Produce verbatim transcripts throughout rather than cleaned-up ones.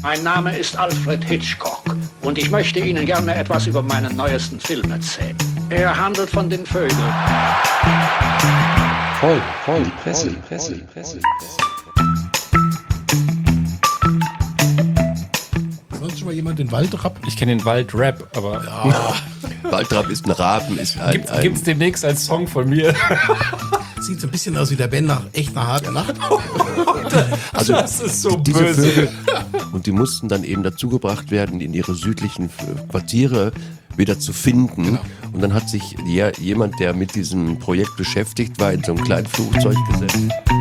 Mein Name ist Alfred Hitchcock und ich möchte Ihnen gerne etwas über meinen neuesten Film erzählen. Er handelt von den Vögeln. Voll, voll, die Presse, die Presse, die Presse, die Presse. Sonst schon mal jemand den Waldrapp? Ich kenne den Waldrap, aber... Ja. Waldrapp ist ein Raben, ist ein... Gibt's, gibt's demnächst als Song von mir? Sieht so ein bisschen aus wie der Ben nach echt einer harten Nacht. Also das ist so diese böse. Vögel, und die mussten dann eben dazugebracht werden, in ihre südlichen Quartiere wieder zu finden. Genau. Und dann hat sich ja, jemand, der mit diesem Projekt beschäftigt war, in so ein kleines Flugzeug gesetzt.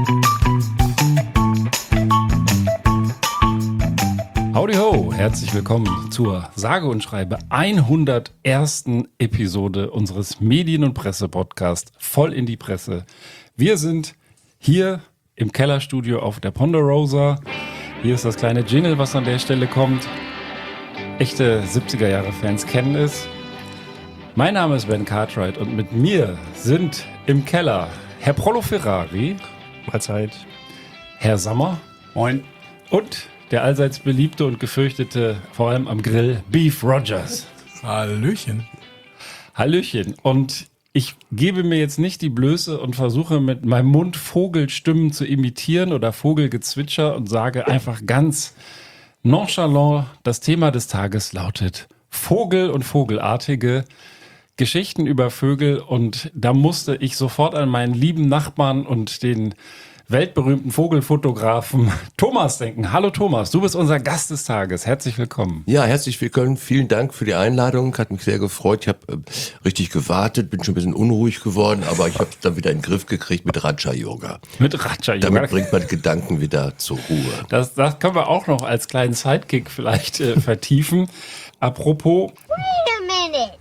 Howdy ho, herzlich willkommen zur sage und schreibe hundertersten Episode unseres Medien- und Presse-Podcasts Voll in die Presse. Wir sind hier im Kellerstudio auf der Ponderosa. Hier ist das kleine Jingle, was an der Stelle kommt. Echte siebziger-Jahre-Fans kennen es. Mein Name ist Ben Cartwright und mit mir sind im Keller Herr Prollo Ferrari. Mahlzeit. Herr Sammer. Moin. Und der allseits beliebte und gefürchtete, vor allem am Grill, Beef Rogers. Hallöchen. Hallöchen. Und ich gebe mir jetzt nicht die Blöße und versuche mit meinem Mund Vogelstimmen zu imitieren oder Vogelgezwitscher und sage einfach ganz nonchalant, das Thema des Tages lautet Vogel und Vogelartige, Geschichten über Vögel. Und da musste ich sofort an meinen lieben Nachbarn und den weltberühmten Vogelfotografen Thomas denken. Hallo Thomas, du bist unser Gast des Tages. Herzlich willkommen. Ja, herzlich willkommen. Vielen Dank für die Einladung. Hat mich sehr gefreut. Ich habe äh, richtig gewartet, bin schon ein bisschen unruhig geworden, aber ich habe es dann wieder in den Griff gekriegt mit Raja-Yoga. Mit Raja-Yoga. Damit bringt man die Gedanken wieder zur Ruhe. Das, das können wir auch noch als kleinen Sidekick vielleicht äh, vertiefen. Apropos... Wait a minute.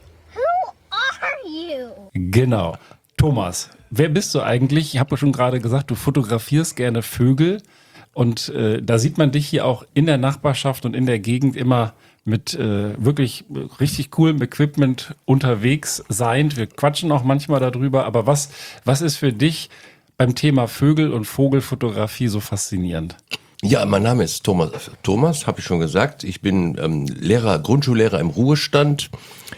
Who are you? Genau. Thomas, wer bist du eigentlich? Ich habe ja schon gerade gesagt, du fotografierst gerne Vögel und äh, da sieht man dich hier auch in der Nachbarschaft und in der Gegend immer mit äh, wirklich richtig coolem Equipment unterwegs sein. Wir quatschen auch manchmal darüber, aber was, was ist für dich beim Thema Vögel und Vogelfotografie so faszinierend? Ja, mein Name ist Thomas. Thomas, habe ich schon gesagt. Ich bin ähm, Lehrer, Grundschullehrer im Ruhestand.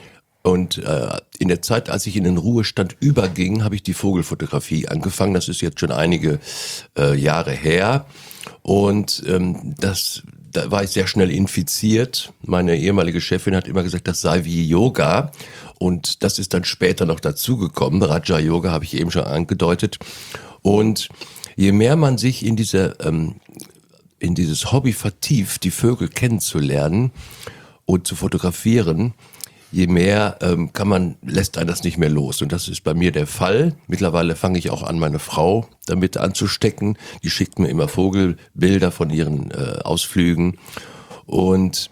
Und äh, in der Zeit, als ich in den Ruhestand überging, habe ich die Vogelfotografie angefangen. Das ist jetzt schon einige äh, Jahre her. Und ähm, das, da war ich sehr schnell infiziert. Meine ehemalige Chefin hat immer gesagt, das sei wie Yoga. Und das ist dann später noch dazugekommen. Raja Yoga habe ich eben schon angedeutet. Und je mehr man sich in diese ähm, in dieses Hobby vertieft, die Vögel kennenzulernen und zu fotografieren, je mehr ähm, kann man, lässt einen das nicht mehr los. Und das ist bei mir der Fall. Mittlerweile fange ich auch an, meine Frau damit anzustecken. Die schickt mir immer Vogelbilder von ihren äh, Ausflügen. Und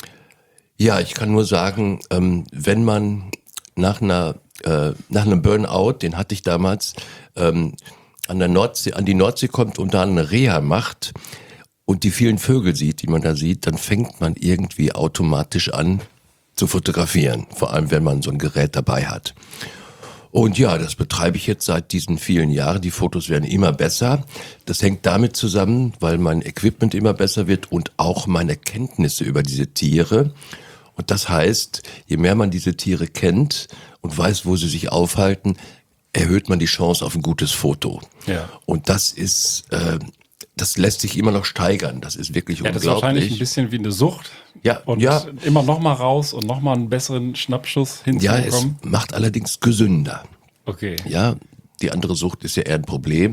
ja, ich kann nur sagen, ähm, wenn man nach einer äh, nach einem Burnout, den hatte ich damals, ähm, an der Nordsee, an die Nordsee kommt und da eine Reha macht und die vielen Vögel sieht, die man da sieht, dann fängt man irgendwie automatisch an zu fotografieren, vor allem wenn man so ein Gerät dabei hat. Und ja, das betreibe ich jetzt seit diesen vielen Jahren. Die Fotos werden immer besser. Das hängt damit zusammen, weil mein Equipment immer besser wird und auch meine Kenntnisse über diese Tiere. Und das heißt, je mehr man diese Tiere kennt und weiß, wo sie sich aufhalten, erhöht man die Chance auf ein gutes Foto. Ja. Und das ist... Äh, Das lässt sich immer noch steigern. Das ist wirklich ja, unglaublich. Das ist wahrscheinlich ein bisschen wie eine Sucht. Ja, und ja. immer noch mal raus und noch mal einen besseren Schnappschuss hinzubekommen. Ja, es macht allerdings gesünder. Okay. Ja, die andere Sucht ist ja eher ein Problem.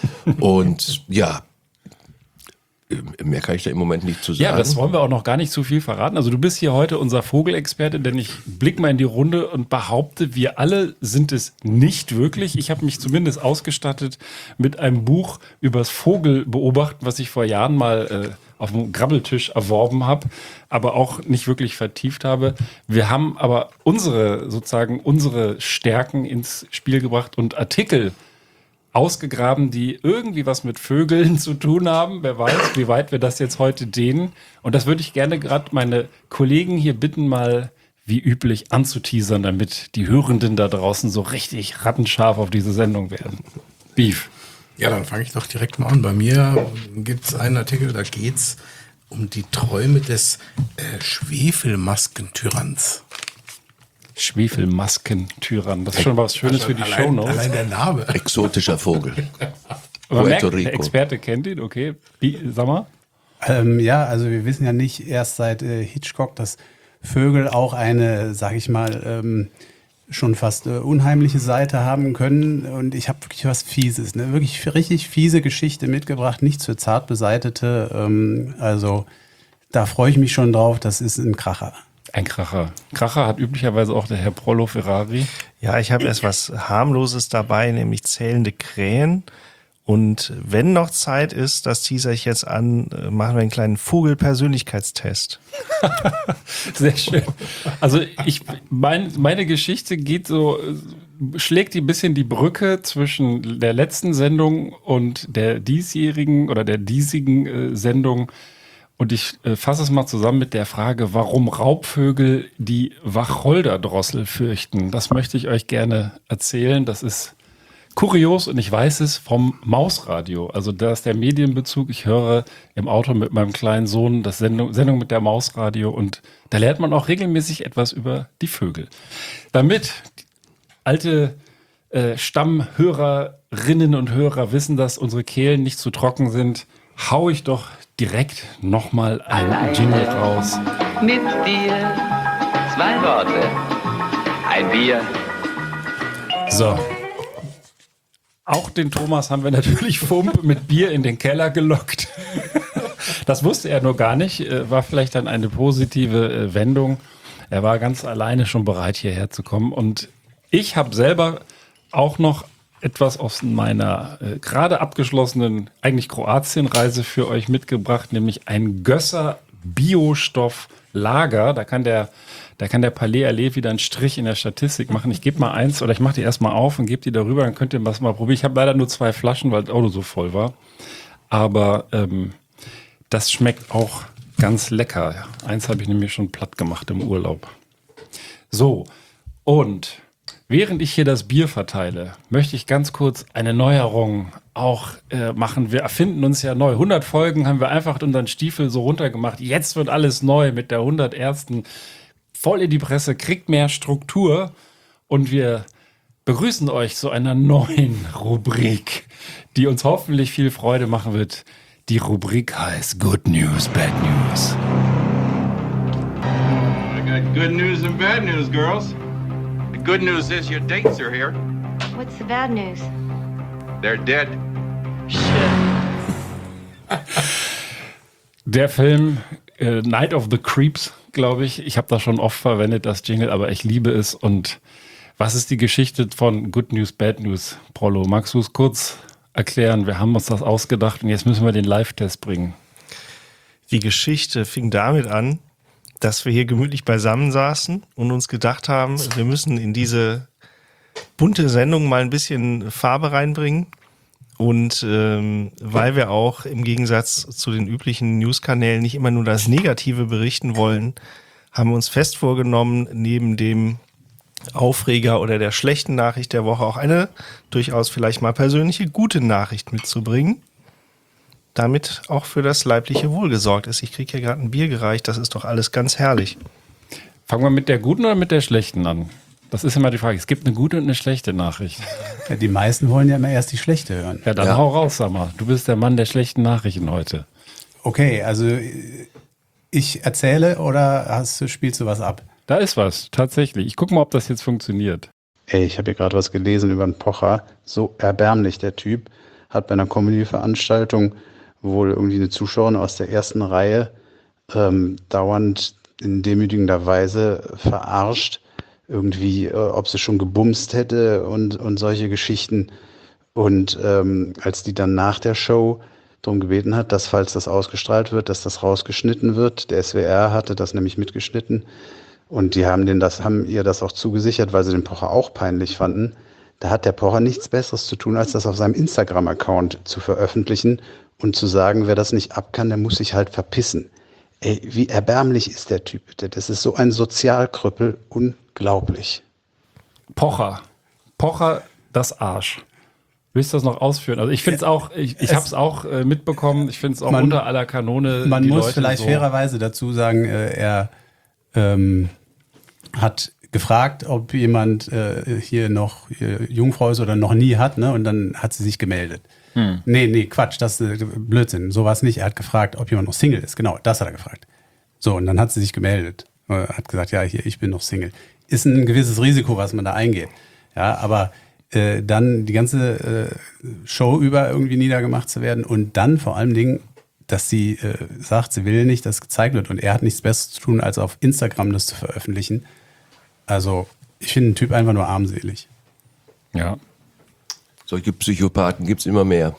Und ja, mehr kann ich da im Moment nicht zu sagen. Ja, das wollen wir auch noch gar nicht zu viel verraten. Also du bist hier heute unser Vogelexperte, denn ich blicke mal in die Runde und behaupte, wir alle sind es nicht wirklich. Ich habe mich zumindest ausgestattet mit einem Buch übers Vogelbeobachten, was ich vor Jahren mal äh, auf dem Grabbeltisch erworben habe, aber auch nicht wirklich vertieft habe. Wir haben aber unsere, sozusagen unsere Stärken ins Spiel gebracht und Artikel ausgegraben, die irgendwie was mit Vögeln zu tun haben. Wer weiß, wie weit wir das jetzt heute dehnen. Und das würde ich gerne gerade meine Kollegen hier bitten, mal wie üblich anzuteasern, damit die Hörenden da draußen so richtig rattenscharf auf diese Sendung werden. Beef. Ja, dann fange ich doch direkt mal an. Bei mir gibt es einen Artikel, da geht's um die Träume des äh, Schwefelmaskentyranns. Schwefelmaskentyrann. Das ist schon was Schönes für die allein, Shownotes. Allein der Name. Exotischer Vogel. Aber merkt, Puerto der Rico. Experte kennt ihn, okay. Wie, sag mal. Ähm, ja, also wir wissen ja nicht erst seit äh, Hitchcock, dass Vögel auch eine, sag ich mal, ähm, schon fast äh, unheimliche Seite haben können. Und ich habe wirklich was Fieses, ne? Wirklich richtig fiese Geschichte mitgebracht, nicht für zart beseitete. Ähm, also da freue ich mich schon drauf, das ist ein Kracher. Ein Kracher. Kracher hat üblicherweise auch der Herr Prollo Ferrari. Ja, ich habe erst was Harmloses dabei, nämlich zählende Krähen. Und wenn noch Zeit ist, das teaser ich jetzt an, machen wir einen kleinen Vogel-Persönlichkeitstest. Sehr schön. Also ich, mein, meine Geschichte geht so, schlägt ein bisschen die Brücke zwischen der letzten Sendung und der diesjährigen oder der diesigen äh, Sendung. Und ich äh, fasse es mal zusammen mit der Frage, warum Raubvögel die Wacholderdrossel fürchten. Das möchte ich euch gerne erzählen. Das ist kurios und ich weiß es vom Mausradio. Also da ist der Medienbezug. Ich höre im Auto mit meinem kleinen Sohn das Sendung, Sendung mit der Mausradio und da lernt man auch regelmäßig etwas über die Vögel. Damit alte äh, Stammhörerinnen und Hörer wissen, dass unsere Kehlen nicht zu trocken sind, hau ich doch direkt nochmal einen Jingle raus. Mit dir zwei Worte. Ein Bier. So. Auch den Thomas haben wir natürlich Fump mit Bier in den Keller gelockt. Das wusste er nur gar nicht. War vielleicht dann eine positive Wendung. Er war ganz alleine schon bereit, hierher zu kommen. Und ich habe selber auch noch etwas aus meiner äh, gerade abgeschlossenen, eigentlich Kroatien-Reise für euch mitgebracht, nämlich ein Gösser Biostoff-Lager. Da kann der, da kann der Palais Allee wieder einen Strich in der Statistik machen. Ich gebe mal eins oder ich mache die erstmal auf und gebe die darüber, dann könnt ihr das mal probieren. Ich habe leider nur zwei Flaschen, weil das Auto so voll war. Aber ähm, das schmeckt auch ganz lecker. Eins habe ich nämlich schon platt gemacht im Urlaub. So, und während ich hier das Bier verteile, möchte ich ganz kurz eine Neuerung auch äh, machen. Wir erfinden uns ja neu. hundert Folgen haben wir einfach unseren Stiefel so runtergemacht. Jetzt wird alles neu mit der hundertersten Voll in die Presse, kriegt mehr Struktur und wir begrüßen euch zu einer neuen Rubrik, die uns hoffentlich viel Freude machen wird. Die Rubrik heißt Good News, Bad News. I got good news and bad news, girls. The good news is your dates are here. What's the bad news? They're dead. Der Film äh, Night of the Creeps, glaube ich. Ich habe das schon oft verwendet, das Jingle, aber ich liebe es. Und was ist die Geschichte von Good News, Bad News, Prollo? Magst du es kurz erklären? Wir haben uns das ausgedacht und jetzt müssen wir den Live-Test bringen. Die Geschichte fing damit an, dass wir hier gemütlich beisammen saßen und uns gedacht haben, wir müssen in diese bunte Sendung mal ein bisschen Farbe reinbringen. Und ähm, weil wir auch im Gegensatz zu den üblichen News-Kanälen nicht immer nur das Negative berichten wollen, haben wir uns fest vorgenommen, neben dem Aufreger oder der schlechten Nachricht der Woche auch eine durchaus vielleicht mal persönliche gute Nachricht mitzubringen, damit auch für das leibliche Wohl gesorgt ist. Ich kriege hier gerade ein Bier gereicht, das ist doch alles ganz herrlich. Fangen wir mit der guten oder mit der schlechten an? Das ist immer die Frage. Es gibt eine gute und eine schlechte Nachricht. Ja, die meisten wollen ja immer erst die schlechte hören. Ja, dann Ja. hau raus, sag mal. Du bist der Mann der schlechten Nachrichten heute. Okay, also ich erzähle oder hast, spielst du was ab? Da ist was, tatsächlich. Ich gucke mal, ob das jetzt funktioniert. Ey, ich habe hier gerade was gelesen über einen Pocher. So erbärmlich, der Typ. Hat bei einer Comedy-Veranstaltung wohl irgendwie eine Zuschauerin aus der ersten Reihe ähm, dauernd in demütigender Weise verarscht. Irgendwie, äh, ob sie schon gebumst hätte und, und solche Geschichten. Und ähm, als die dann nach der Show darum gebeten hat, dass, falls das ausgestrahlt wird, dass das rausgeschnitten wird. Der S W R hatte das nämlich mitgeschnitten. Und die haben, den das, haben ihr das auch zugesichert, weil sie den Pocher auch peinlich fanden. Da hat der Pocher nichts Besseres zu tun, als das auf seinem Instagram-Account zu veröffentlichen und zu sagen, wer das nicht ab kann, der muss sich halt verpissen. Ey, wie erbärmlich ist der Typ? Das ist so ein Willst du das noch ausführen? Also ich finde es auch, ich, ich habe es auch äh, mitbekommen, ich finde es auch Man- unter aller Kanone. Man die muss Leute vielleicht so, fairerweise dazu sagen, äh, er ähm, hat gefragt, ob jemand äh, hier noch äh, Jungfrau ist oder noch nie hat, ne? Und dann hat sie sich gemeldet. Hm. Nee, nee, Quatsch, das ist äh, Blödsinn. So war es nicht. Er hat gefragt, ob jemand noch Single ist. Genau, das hat er gefragt. So, und dann hat sie sich gemeldet. Äh, hat gesagt, ja, hier, ich bin noch Single. Ist ein gewisses Risiko, was man da eingeht. Ja, aber äh, dann die ganze äh, Show über irgendwie niedergemacht zu werden und dann vor allem Dingen, dass sie äh, sagt, sie will nicht, dass gezeigt wird und er hat nichts Besseres zu tun, als auf Instagram das zu veröffentlichen. Also, ich finde den Typ einfach nur armselig. Ja. Solche Psychopathen gibt's immer mehr.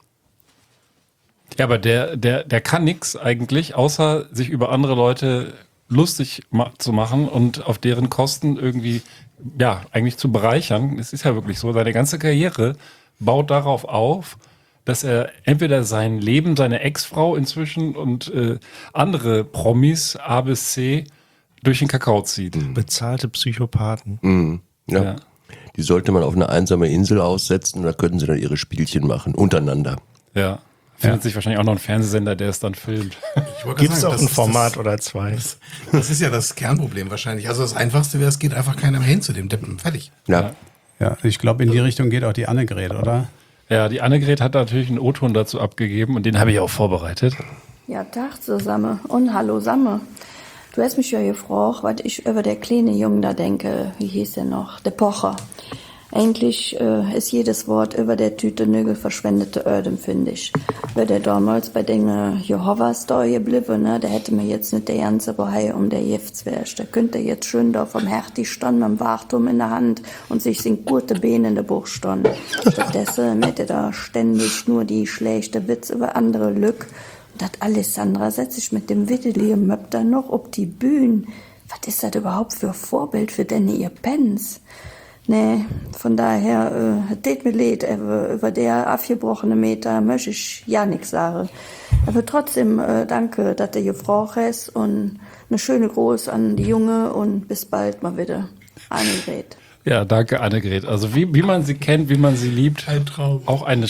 Ja, aber der, der, der kann nichts eigentlich, außer sich über andere Leute lustig ma- zu machen und auf deren Kosten irgendwie, ja, eigentlich zu bereichern. Es ist ja wirklich so, seine ganze Karriere baut darauf auf, dass er entweder sein Leben, seine Ex-Frau inzwischen und äh, andere Promis A bis C durch den Kakao zieht. Bezahlte Psychopathen. Mhm. Ja. Ja. Die sollte man auf eine einsame Insel aussetzen und da könnten sie dann ihre Spielchen machen, untereinander. Ja. Findet sich wahrscheinlich auch noch ein Fernsehsender, der es dann filmt. Ich wollte Gibt gerade es sagen, auch das ein ist Format das, oder zwei? Das, das ist ja das Kernproblem wahrscheinlich. Also das Einfachste wäre, es geht einfach keiner mehr hin zu dem Deppen. Fertig. Ja. Ja, ich glaube, in die Richtung geht auch die Annegret, oder? Ja, die Annegret hat natürlich einen O-Ton dazu abgegeben und den habe ich auch vorbereitet. Ja, Tag zusammen und hallo Samme. Du hast mich ja gefragt, was ich über der kleine Junge da denke. Wie hieß der noch? Der Pocher. Eigentlich äh, ist jedes Wort über der Tüte Nügel verschwendete Ödem, finde ich. Wäre der damals bei den äh, Jehovas da geblieben, ne, der hätte mir jetzt nicht der ganze Bohai um der Giftswärst. Der könnte jetzt schön da vom Herti standen mit dem Wartum in der Hand und sich sin gute Beine in der Buch standen. Stattdessen hätte da ständig nur die schlechte Witz über andere Lück. Und dat Alessandra setzt sich mit dem Witteli Möpp dann noch ob die Bühne. Was ist das überhaupt für Vorbild für denn ihr Pens? Nee, von daher, äh, tät mir leid, aber über der abgebrochene Meter möchte ich ja nix sagen. Aber trotzdem, äh, danke, dass du gefragt hast und eine schöne Gruß an die Junge und bis bald mal wieder. Annegret. Ja, danke Annegret. Also wie, wie man sie kennt, wie man sie liebt. Ein Traum. Auch eine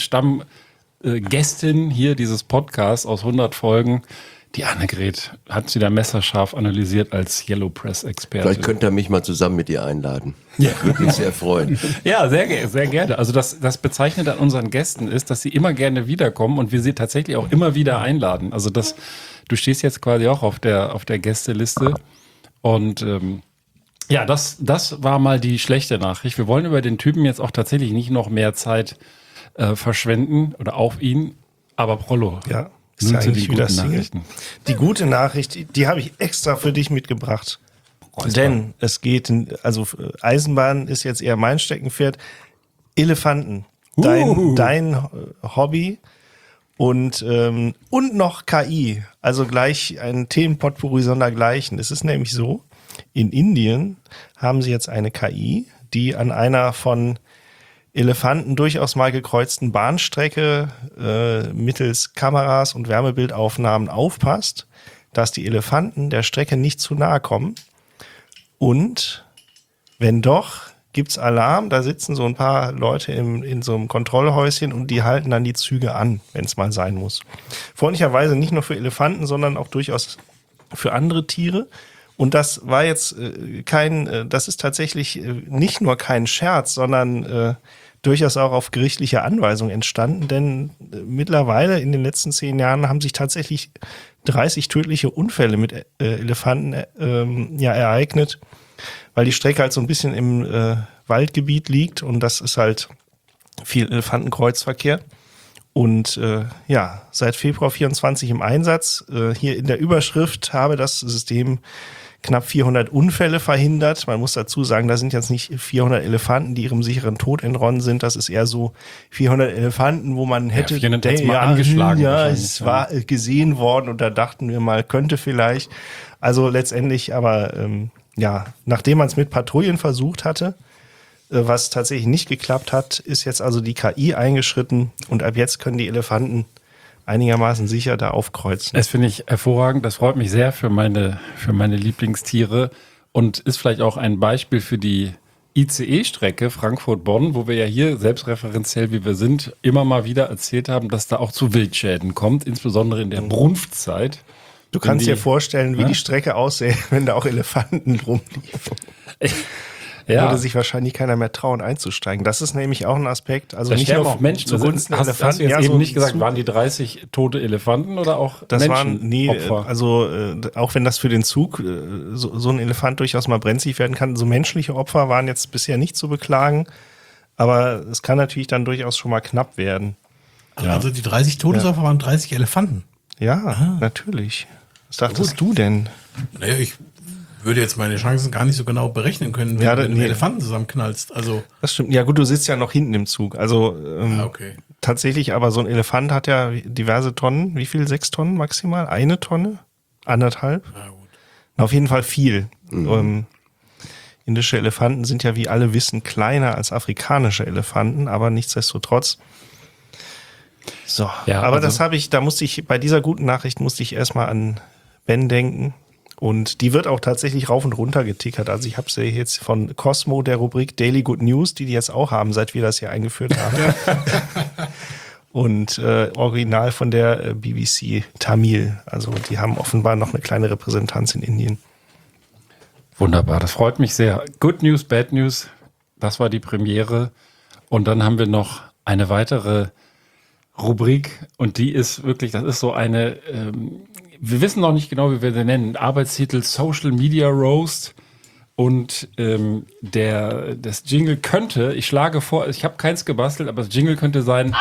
Stammgästin hier dieses Podcasts aus hundert Folgen. Die Annegret hat sie da messerscharf analysiert als Yellow Press-Experte. Vielleicht könnt ihr mich mal zusammen mit ihr einladen. Ja. Würde mich sehr freuen. Ja, sehr, ge- sehr gerne. Also das, das Bezeichnende an unseren Gästen ist, dass sie immer gerne wiederkommen und wir sie tatsächlich auch immer wieder einladen. Also das, du stehst jetzt quasi auch auf der, auf der Gästeliste und ähm, ja, das, das war mal die schlechte Nachricht. Wir wollen über den Typen jetzt auch tatsächlich nicht noch mehr Zeit äh, verschwenden oder auf ihn, aber Prollo. Ja. Ist Nun ja zu eigentlich den wieder guten Single. Nachrichten. Die gute Nachricht, die, die habe ich extra für dich mitgebracht. Denn es geht, in, also Eisenbahn ist jetzt eher mein Steckenpferd. Elefanten, dein, Uh. dein Hobby und, ähm, und noch K I, also gleich ein Themenpotpourri sondergleichen. Es ist nämlich so, in Indien haben sie jetzt eine K I, die an einer von Elefanten durchaus mal gekreuzten Bahnstrecke äh, mittels Kameras und Wärmebildaufnahmen aufpasst, dass die Elefanten der Strecke nicht zu nahe kommen. Und wenn doch, gibt's Alarm, da sitzen so ein paar Leute im, in so einem Kontrollhäuschen und die halten dann die Züge an, wenn es mal sein muss. Freundlicherweise nicht nur für Elefanten, sondern auch durchaus für andere Tiere. Und das war jetzt äh, kein, äh, das ist tatsächlich äh, nicht nur kein Scherz, sondern äh, durchaus auch auf gerichtliche Anweisung entstanden, denn äh, mittlerweile in den letzten zehn Jahren haben sich tatsächlich dreißig tödliche Unfälle mit äh, Elefanten äh, ähm, ja, ereignet, weil die Strecke halt so ein bisschen im äh, Waldgebiet liegt und das ist halt viel Elefantenkreuzverkehr. Und äh, ja, seit Februar vierundzwanzig im Einsatz. Äh, hier in der Überschrift habe das System knapp vierhundert Unfälle verhindert. Man muss dazu sagen, da sind jetzt nicht vierhundert Elefanten, die ihrem sicheren Tod entronnen sind. Das ist eher so vierhundert Elefanten, wo man hätte, Ja, vierhundert hat's der- mal angeschlagen ja, wahrscheinlich, es ja. war äh, gesehen worden und da dachten wir mal, könnte vielleicht. Also letztendlich aber, ähm, ja, nachdem man es mit Patrouillen versucht hatte, äh, was tatsächlich nicht geklappt hat, ist jetzt also die K I eingeschritten und ab jetzt können die Elefanten einigermaßen sicher da aufkreuzen. Das finde ich hervorragend. Das freut mich sehr für meine, für meine Lieblingstiere und ist vielleicht auch ein Beispiel für die I C E-Strecke Frankfurt-Bonn, wo wir ja hier selbstreferenziell, wie wir sind, immer mal wieder erzählt haben, dass da auch zu Wildschäden kommt, insbesondere in der Brunftzeit. Du kannst die, dir vorstellen, wie ja? die Strecke aussähe, wenn da auch Elefanten rumliefen. Ja. Würde sich wahrscheinlich keiner mehr trauen, einzusteigen. Das ist nämlich auch ein Aspekt. Also da nicht sterben nur auch Menschen. zugunsten hast, Elefanten. hast du jetzt ja, eben so nicht gesagt, zu, waren die dreißig tote Elefanten oder auch das Menschen? waren, nee, Opfer? also äh, auch wenn das für den Zug äh, so, so ein Elefant durchaus mal brenzlig werden kann, so menschliche Opfer waren jetzt bisher nicht zu beklagen. Aber es kann natürlich dann durchaus schon mal knapp werden. Ja. Also die dreißig Todesopfer ja. waren dreißig Elefanten. Ja, ah. natürlich. Was dachtest du denn? Naja, ich würde jetzt meine Chancen gar nicht so genau berechnen können, wenn ja, du mit einem nee. Elefanten zusammenknallst. Also das stimmt. Ja gut, du sitzt ja noch hinten im Zug. Also ähm, ah, okay. tatsächlich, aber so ein Elefant hat ja diverse Tonnen. Wie viel? Sechs Tonnen maximal? Eine Tonne? Anderthalb? Ja, gut. Auf jeden Fall viel. Mhm. Ähm, indische Elefanten sind ja, wie alle wissen, kleiner als afrikanische Elefanten, aber nichtsdestotrotz. So, ja, aber also das habe ich, da musste ich, bei dieser guten Nachricht musste ich erstmal an Ben denken. Und die wird auch tatsächlich rauf und runter getickert. Also ich habe sie jetzt von Cosmo, der Rubrik Daily Good News, die die jetzt auch haben, seit wir das hier eingeführt haben. Und äh, original von der äh, B B C Tamil. Also die haben offenbar noch eine kleine Repräsentanz in Indien. Wunderbar, das freut mich sehr. Good News, Bad News, das war die Premiere. Und dann haben wir noch eine weitere Rubrik und die ist wirklich, das ist so eine... Ähm, wir wissen noch nicht genau, wie wir sie nennen. Arbeitstitel Social Media Roast. Und ähm, der, das Jingle könnte, ich schlage vor, ich habe keins gebastelt, aber das Jingle könnte sein,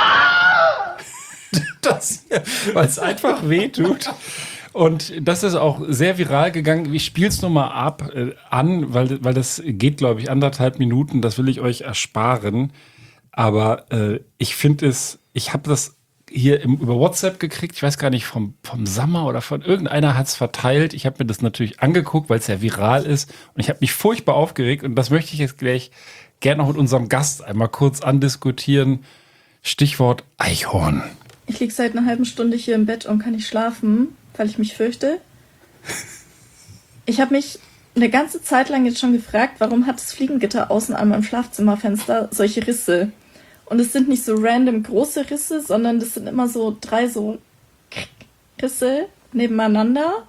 das hier, weil es einfach weh tut. Und das ist auch sehr viral gegangen. Ich spiele es nur mal ab, äh, an, weil, weil das geht, glaube ich, anderthalb Minuten. Das will ich euch ersparen. Aber äh, ich finde es, ich habe das hier im, über WhatsApp gekriegt, ich weiß gar nicht, vom, vom Sammer oder von irgendeiner hat es verteilt. Ich habe mir das natürlich angeguckt, weil es ja viral ist und ich habe mich furchtbar aufgeregt und das möchte ich jetzt gleich gerne noch mit unserem Gast einmal kurz andiskutieren. Stichwort Eichhorn. Ich liege seit einer halben Stunde hier im Bett und kann nicht schlafen, weil ich mich fürchte. Ich habe mich eine ganze Zeit lang jetzt schon gefragt, warum hat das Fliegengitter außen an meinem Schlafzimmerfenster solche Risse? Und es sind nicht so random große Risse, sondern das sind immer so drei so Risse nebeneinander.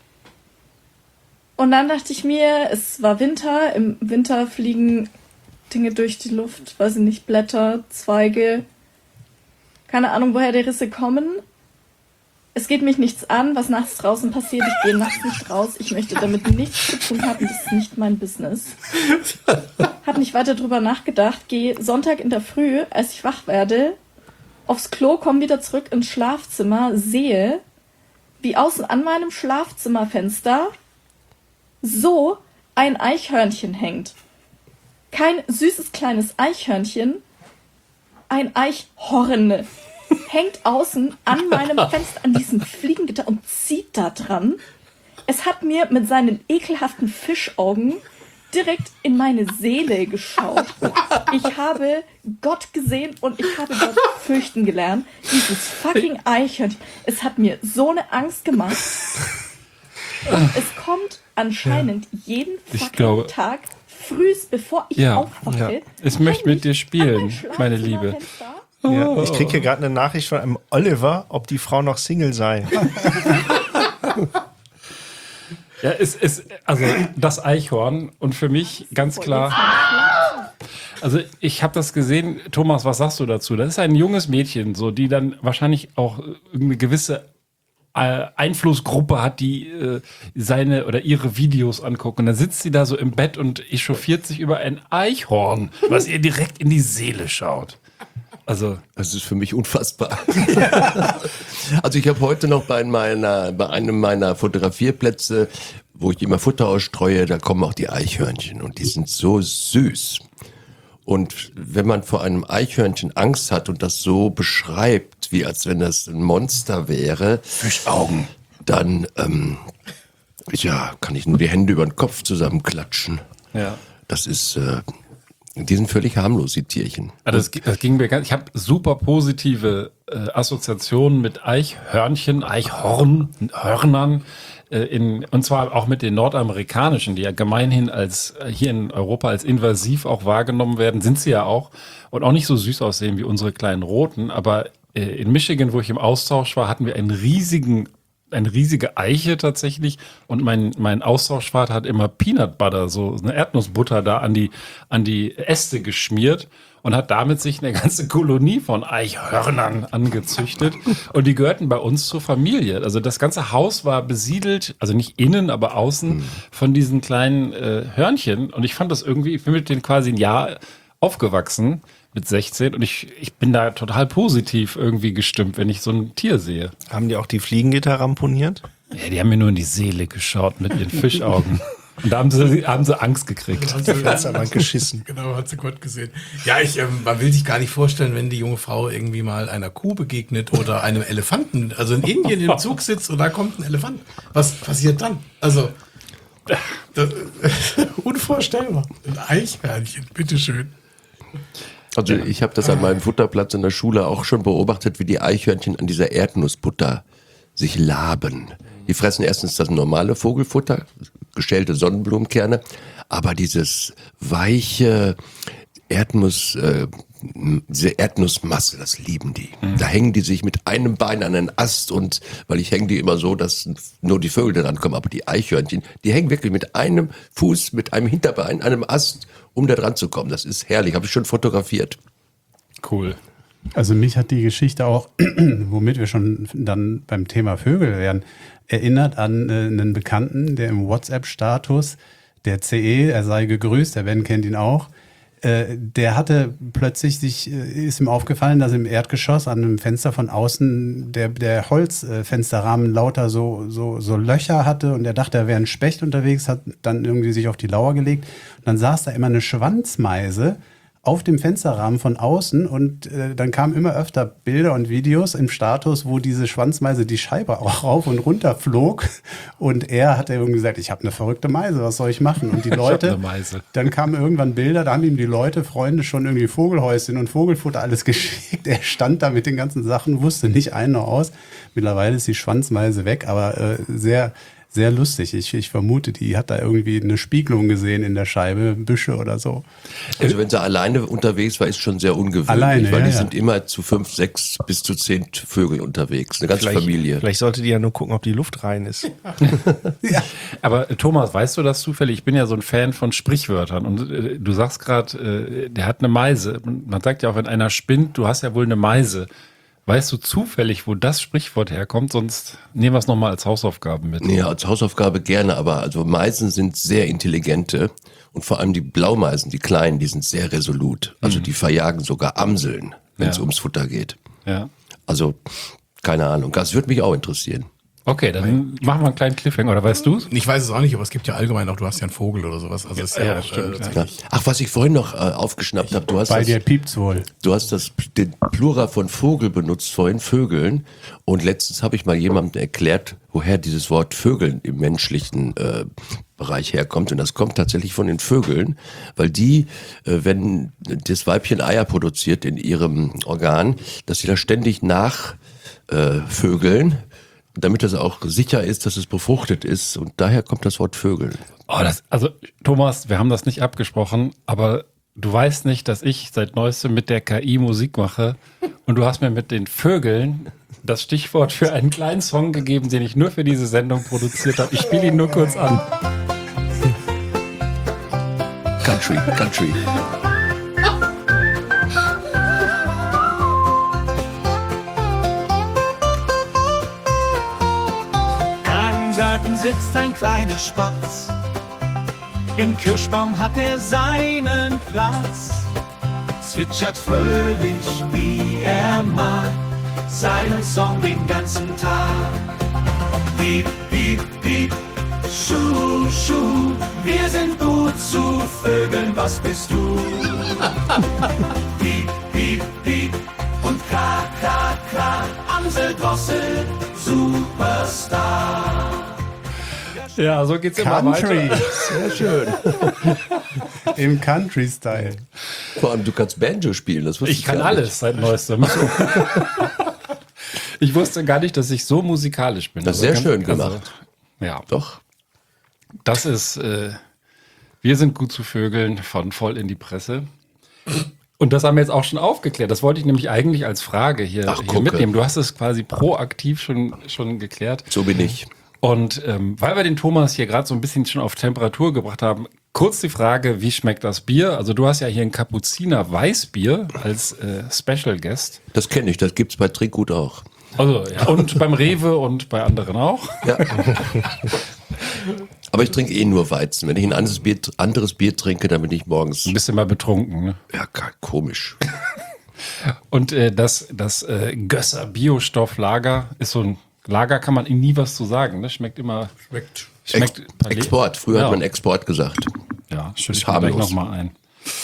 Und dann dachte ich mir, es war Winter. Im Winter fliegen Dinge durch die Luft, weiß ich nicht, Blätter, Zweige. Keine Ahnung, woher die Risse kommen. Es geht mich nichts an, was nachts draußen passiert. Ich gehe nachts nicht raus. Ich möchte damit nichts zu tun haben. Das ist nicht mein Business. Hab nicht weiter drüber nachgedacht. Gehe Sonntag in der Früh, als ich wach werde, aufs Klo, komme wieder zurück ins Schlafzimmer, sehe, wie außen an meinem Schlafzimmerfenster so ein Eichhörnchen hängt. Kein süßes kleines Eichhörnchen, ein Eichhorn. Hängt außen an meinem Fenster, an diesem Fliegengitter und zieht da dran. Es hat mir mit seinen ekelhaften Fischaugen direkt in meine Seele geschaut. Ich habe Gott gesehen und ich habe Gott fürchten gelernt. Dieses fucking Eichhörnchen. Es hat mir so eine Angst gemacht. Und es kommt anscheinend ja. jeden fucking glaube, Tag frühst, bevor ich ja, aufwache. Ja. Ich möchte mit dir spielen, meine Liebe. Ja, ich kriege hier gerade eine Nachricht von einem Oliver, ob die Frau noch Single sei. Ja, es ist also das Eichhorn und für mich ganz klar. Also ich habe das gesehen. Thomas, was sagst du dazu? Das ist ein junges Mädchen, so die dann wahrscheinlich auch eine gewisse äh, Einflussgruppe hat, die äh, seine oder ihre Videos anguckt. Und dann sitzt sie da so im Bett und echauffiert sich über ein Eichhorn, was ihr direkt in die Seele schaut. Also, das ist für mich unfassbar. Also ich habe heute noch bei meiner, bei einem meiner Fotografierplätze, wo ich immer Futter ausstreue, da kommen auch die Eichhörnchen und die sind so süß. Und wenn man vor einem Eichhörnchen Angst hat und das so beschreibt, wie als wenn das ein Monster wäre, Fischaugen, dann ähm, ja, kann ich nur die Hände über den Kopf zusammenklatschen. Ja. Das ist äh, Die sind völlig harmlos, die Tierchen. Also das, das ging mir ganz, ich habe super positive äh, Assoziationen mit Eichhörnchen, Eichhorn, Hörnern, äh, in, und zwar auch mit den nordamerikanischen, die ja gemeinhin als äh, hier in Europa als invasiv auch wahrgenommen werden, sind sie ja auch und auch nicht so süß aussehen wie unsere kleinen roten, aber äh, in Michigan, wo ich im Austausch war, hatten wir einen riesigen eine riesige Eiche tatsächlich und mein, mein Austauschvater hat immer Peanut Butter, so eine Erdnussbutter da an die, an die Äste geschmiert und hat damit sich eine ganze Kolonie von Eichhörnern angezüchtet und die gehörten bei uns zur Familie. Also das ganze Haus war besiedelt, also nicht innen, aber außen von diesen kleinen äh, Hörnchen und ich fand das irgendwie, ich bin mit denen quasi ein Jahr aufgewachsen mit sechzehn und ich, ich bin da total positiv irgendwie gestimmt, wenn ich so ein Tier sehe. Haben die auch die Fliegengitter ramponiert? Ja, die haben mir nur in die Seele geschaut mit ihren Fischaugen. Und da haben sie, haben sie Angst gekriegt. Da hat sie aber geschissen. Genau, hat sie Gott gesehen. Ja, ich, ähm, man will sich gar nicht vorstellen, wenn die junge Frau irgendwie mal einer Kuh begegnet oder einem Elefanten. Also in Indien im Zug sitzt und da kommt ein Elefant. Was passiert dann? Also, das, unvorstellbar. Ein Eichhörnchen, bitteschön. Also ich habe das an meinem Futterplatz in der Schule auch schon beobachtet, wie die Eichhörnchen an dieser Erdnussbutter sich laben. Die fressen erstens das normale Vogelfutter, geschälte Sonnenblumenkerne, aber dieses weiche Erdnuss, äh, diese Erdnussmasse, das lieben die. Mhm. Da hängen die sich mit einem Bein an einen Ast und, weil ich hänge die immer so, dass nur die Vögel dran kommen, aber die Eichhörnchen, die hängen wirklich mit einem Fuß, mit einem Hinterbein, einem Ast, um da dran zu kommen. Das ist herrlich, habe ich schon fotografiert. Cool. Also mich hat die Geschichte auch, womit wir schon dann beim Thema Vögel wären, erinnert an äh, einen Bekannten, der im WhatsApp-Status der C E, er sei gegrüßt, der Ben kennt ihn auch, äh, der hatte plötzlich sich, äh, ist ihm aufgefallen, dass im Erdgeschoss an einem Fenster von außen der, der Holzfensterrahmen lauter so, so, so Löcher hatte und er dachte, er wäre ein Specht unterwegs, hat dann irgendwie sich auf die Lauer gelegt und dann saß da immer eine Schwanzmeise auf dem Fensterrahmen von außen und äh, dann kamen immer öfter Bilder und Videos im Status, wo diese Schwanzmeise die Scheibe auch rauf und runter flog und er hat irgendwie gesagt, ich habe eine verrückte Meise, was soll ich machen? Und die Leute, ich hab eine Meise. Dann kamen irgendwann Bilder, da haben ihm die Leute, Freunde schon irgendwie Vogelhäuschen und Vogelfutter alles geschickt. Er stand da mit den ganzen Sachen, wusste nicht ein noch aus. Mittlerweile ist die Schwanzmeise weg, aber äh, sehr Sehr lustig. Ich, ich vermute, die hat da irgendwie eine Spiegelung gesehen in der Scheibe, Büsche oder so. Also wenn sie alleine unterwegs war, ist schon sehr ungewöhnlich, alleine, weil ja, die ja. sind immer zu fünf, sechs bis zu zehn Vögel unterwegs. Eine ganze vielleicht, Familie. Vielleicht sollte die ja nur gucken, ob die Luft rein ist. Ja. Aber äh, Thomas, weißt du das zufällig? Ich bin ja so ein Fan von Sprichwörtern und äh, du sagst gerade, äh, der hat eine Meise. Man sagt ja auch, wenn einer spinnt, du hast ja wohl eine Meise. Weißt du zufällig, wo das Sprichwort herkommt? Sonst nehmen wir es nochmal als Hausaufgaben mit. Ja, als Hausaufgabe gerne, aber also Meisen sind sehr intelligente und vor allem die Blaumeisen, die kleinen, die sind sehr resolut. Also die verjagen sogar Amseln, wenn es Ja. ums Futter geht. Ja. Also keine Ahnung, das würde mich auch interessieren. Okay, dann machen wir einen kleinen Cliffhanger, oder weißt du's? Ich weiß es auch nicht, aber es gibt ja allgemein auch, du hast ja einen Vogel oder sowas. Also ist ja, ja, auch, stimmt, äh, ja. Ja. Ach, was ich vorhin noch äh, aufgeschnappt habe, du hast Bei das, dir piept's wohl. du hast das den Plural von Vogel benutzt vorhin, Vögeln. Und letztens habe ich mal jemandem erklärt, woher dieses Wort Vögeln im menschlichen äh, Bereich herkommt. Und das kommt tatsächlich von den Vögeln, weil die, äh, wenn das Weibchen Eier produziert in ihrem Organ, dass sie da ständig nach äh, vögeln, damit das auch sicher ist, dass es befruchtet ist. Und daher kommt das Wort Vögeln. Oh, das, also Thomas, wir haben das nicht abgesprochen, aber du weißt nicht, dass ich seit neuestem mit der K I Musik mache und du hast mir mit den Vögeln das Stichwort für einen kleinen Song gegeben, den ich nur für diese Sendung produziert habe. Ich spiele ihn nur kurz an. Country, Country. Am Garten sitzt ein kleiner Spatz. Im Kirschbaum hat er seinen Platz. Zwitschert fröhlich, wie er mag, seinen Song den ganzen Tag. Piep, piep, piep, schuh, schuh, wir sind gut zu Vögeln, was bist du? Piep, piep, piep und krak, krak, krak, Amsel, Drossel, Superstar. Ja, so geht's immer Country. weiter. Sehr schön. Im Country-Style. Vor allem, du kannst Banjo spielen. Das wusste Ich kann gar nicht. alles seit neuestem. Ich wusste gar nicht, dass ich so musikalisch bin. Das ist Also sehr ganz- schön also, gemacht. Ja, Doch. das ist, äh, wir sind gut zu Vögeln von voll in die Presse. Und das haben wir jetzt auch schon aufgeklärt. Das wollte ich nämlich eigentlich als Frage hier, Ach, hier gucke. mitnehmen. Du hast es quasi proaktiv schon, schon geklärt. So bin ich. Und ähm, weil wir den Thomas hier gerade so ein bisschen schon auf Temperatur gebracht haben, kurz die Frage, wie schmeckt das Bier? Also du hast ja hier ein Kapuziner Weißbier als äh, Special Guest. Das kenne ich, das gibt's bei Trinkgut auch. Also, ja. Und beim Rewe und bei anderen auch. Ja. Aber ich trinke eh nur Weizen. Wenn ich ein anderes Bier, anderes Bier trinke, dann bin ich morgens. Ein bisschen mal betrunken, ne? Ja, komisch. Und äh, das, das äh, Gösser Biostofflager ist so ein Lager, kann man ihm nie was zu sagen, ne? Schmeckt immer. Schmeckt. Schmeckt Ex Export. Früher Ja. hat man Export gesagt. Ja, schütte Ist ich mir gleich harmlos. nochmal ein.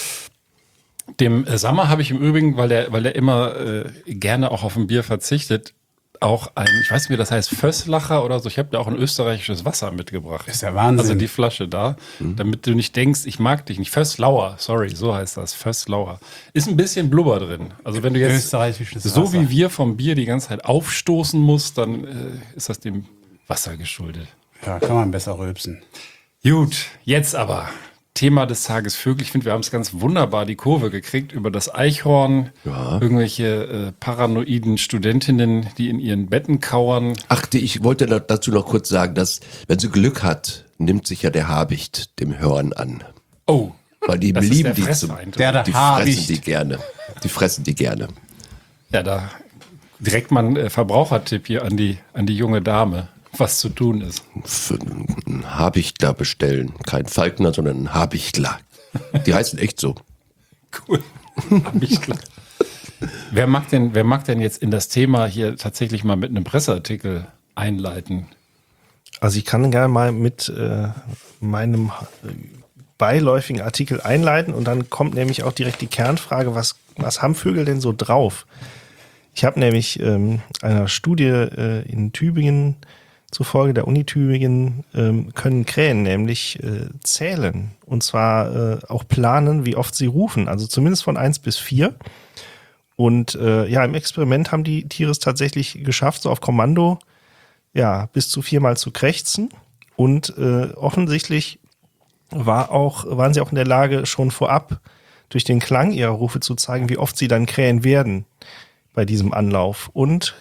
Dem äh, Sammer habe ich im Übrigen, weil der, weil der immer äh, gerne auch auf ein Bier verzichtet, auch ein, ich weiß nicht, wie das heißt, Fösslacher oder so. Ich habe da auch ein österreichisches Wasser mitgebracht. Ist ja Wahnsinn. Also die Flasche da, damit du nicht denkst, ich mag dich nicht. Fösslauer, sorry, so heißt das. Fösslauer. Ist ein bisschen Blubber drin. Also wenn du jetzt Österreichisches so Wasser. wie wir vom Bier die ganze Zeit aufstoßen musst, dann äh, ist das dem Wasser geschuldet. Ja, kann man besser rülpsen. Gut, jetzt aber Thema des Tages Vögel. Ich finde, wir haben es ganz wunderbar die Kurve gekriegt über das Eichhorn, Ja. irgendwelche äh, paranoiden Studentinnen, die in ihren Betten kauern. Ach, die, ich wollte da- dazu noch kurz sagen, dass, wenn sie Glück hat, nimmt sich ja der Habicht dem Hörn an. Oh, Weil die das ist lieben der die zum, Fressfeind. Der da die Habicht. fressen die gerne. Die fressen die gerne. Ja, da direkt mal ein äh, Verbrauchertipp hier an die, an die junge Dame, was zu tun ist. Für einen Habichtler bestellen. Kein Falkner, sondern ein Habichtler. Die heißen echt so. Cool. Hab ich klar. Wer mag denn, wer mag denn jetzt in das Thema hier tatsächlich mal mit einem Presseartikel einleiten? Also ich kann gerne mal mit äh, meinem äh, beiläufigen Artikel einleiten und dann kommt nämlich auch direkt die Kernfrage, was, was haben Vögel denn so drauf? Ich habe nämlich ähm, einer Studie äh, in Tübingen zufolge der Uni Tübingen ähm, können Krähen nämlich äh, zählen und zwar äh, auch planen, wie oft sie rufen, also zumindest von eins bis vier. Und äh, ja, im Experiment haben die Tiere es tatsächlich geschafft, so auf Kommando ja, bis zu viermal zu krächzen. Und äh, offensichtlich war auch, waren sie auch in der Lage, schon vorab durch den Klang ihrer Rufe zu zeigen, wie oft sie dann krähen werden bei diesem Anlauf. Und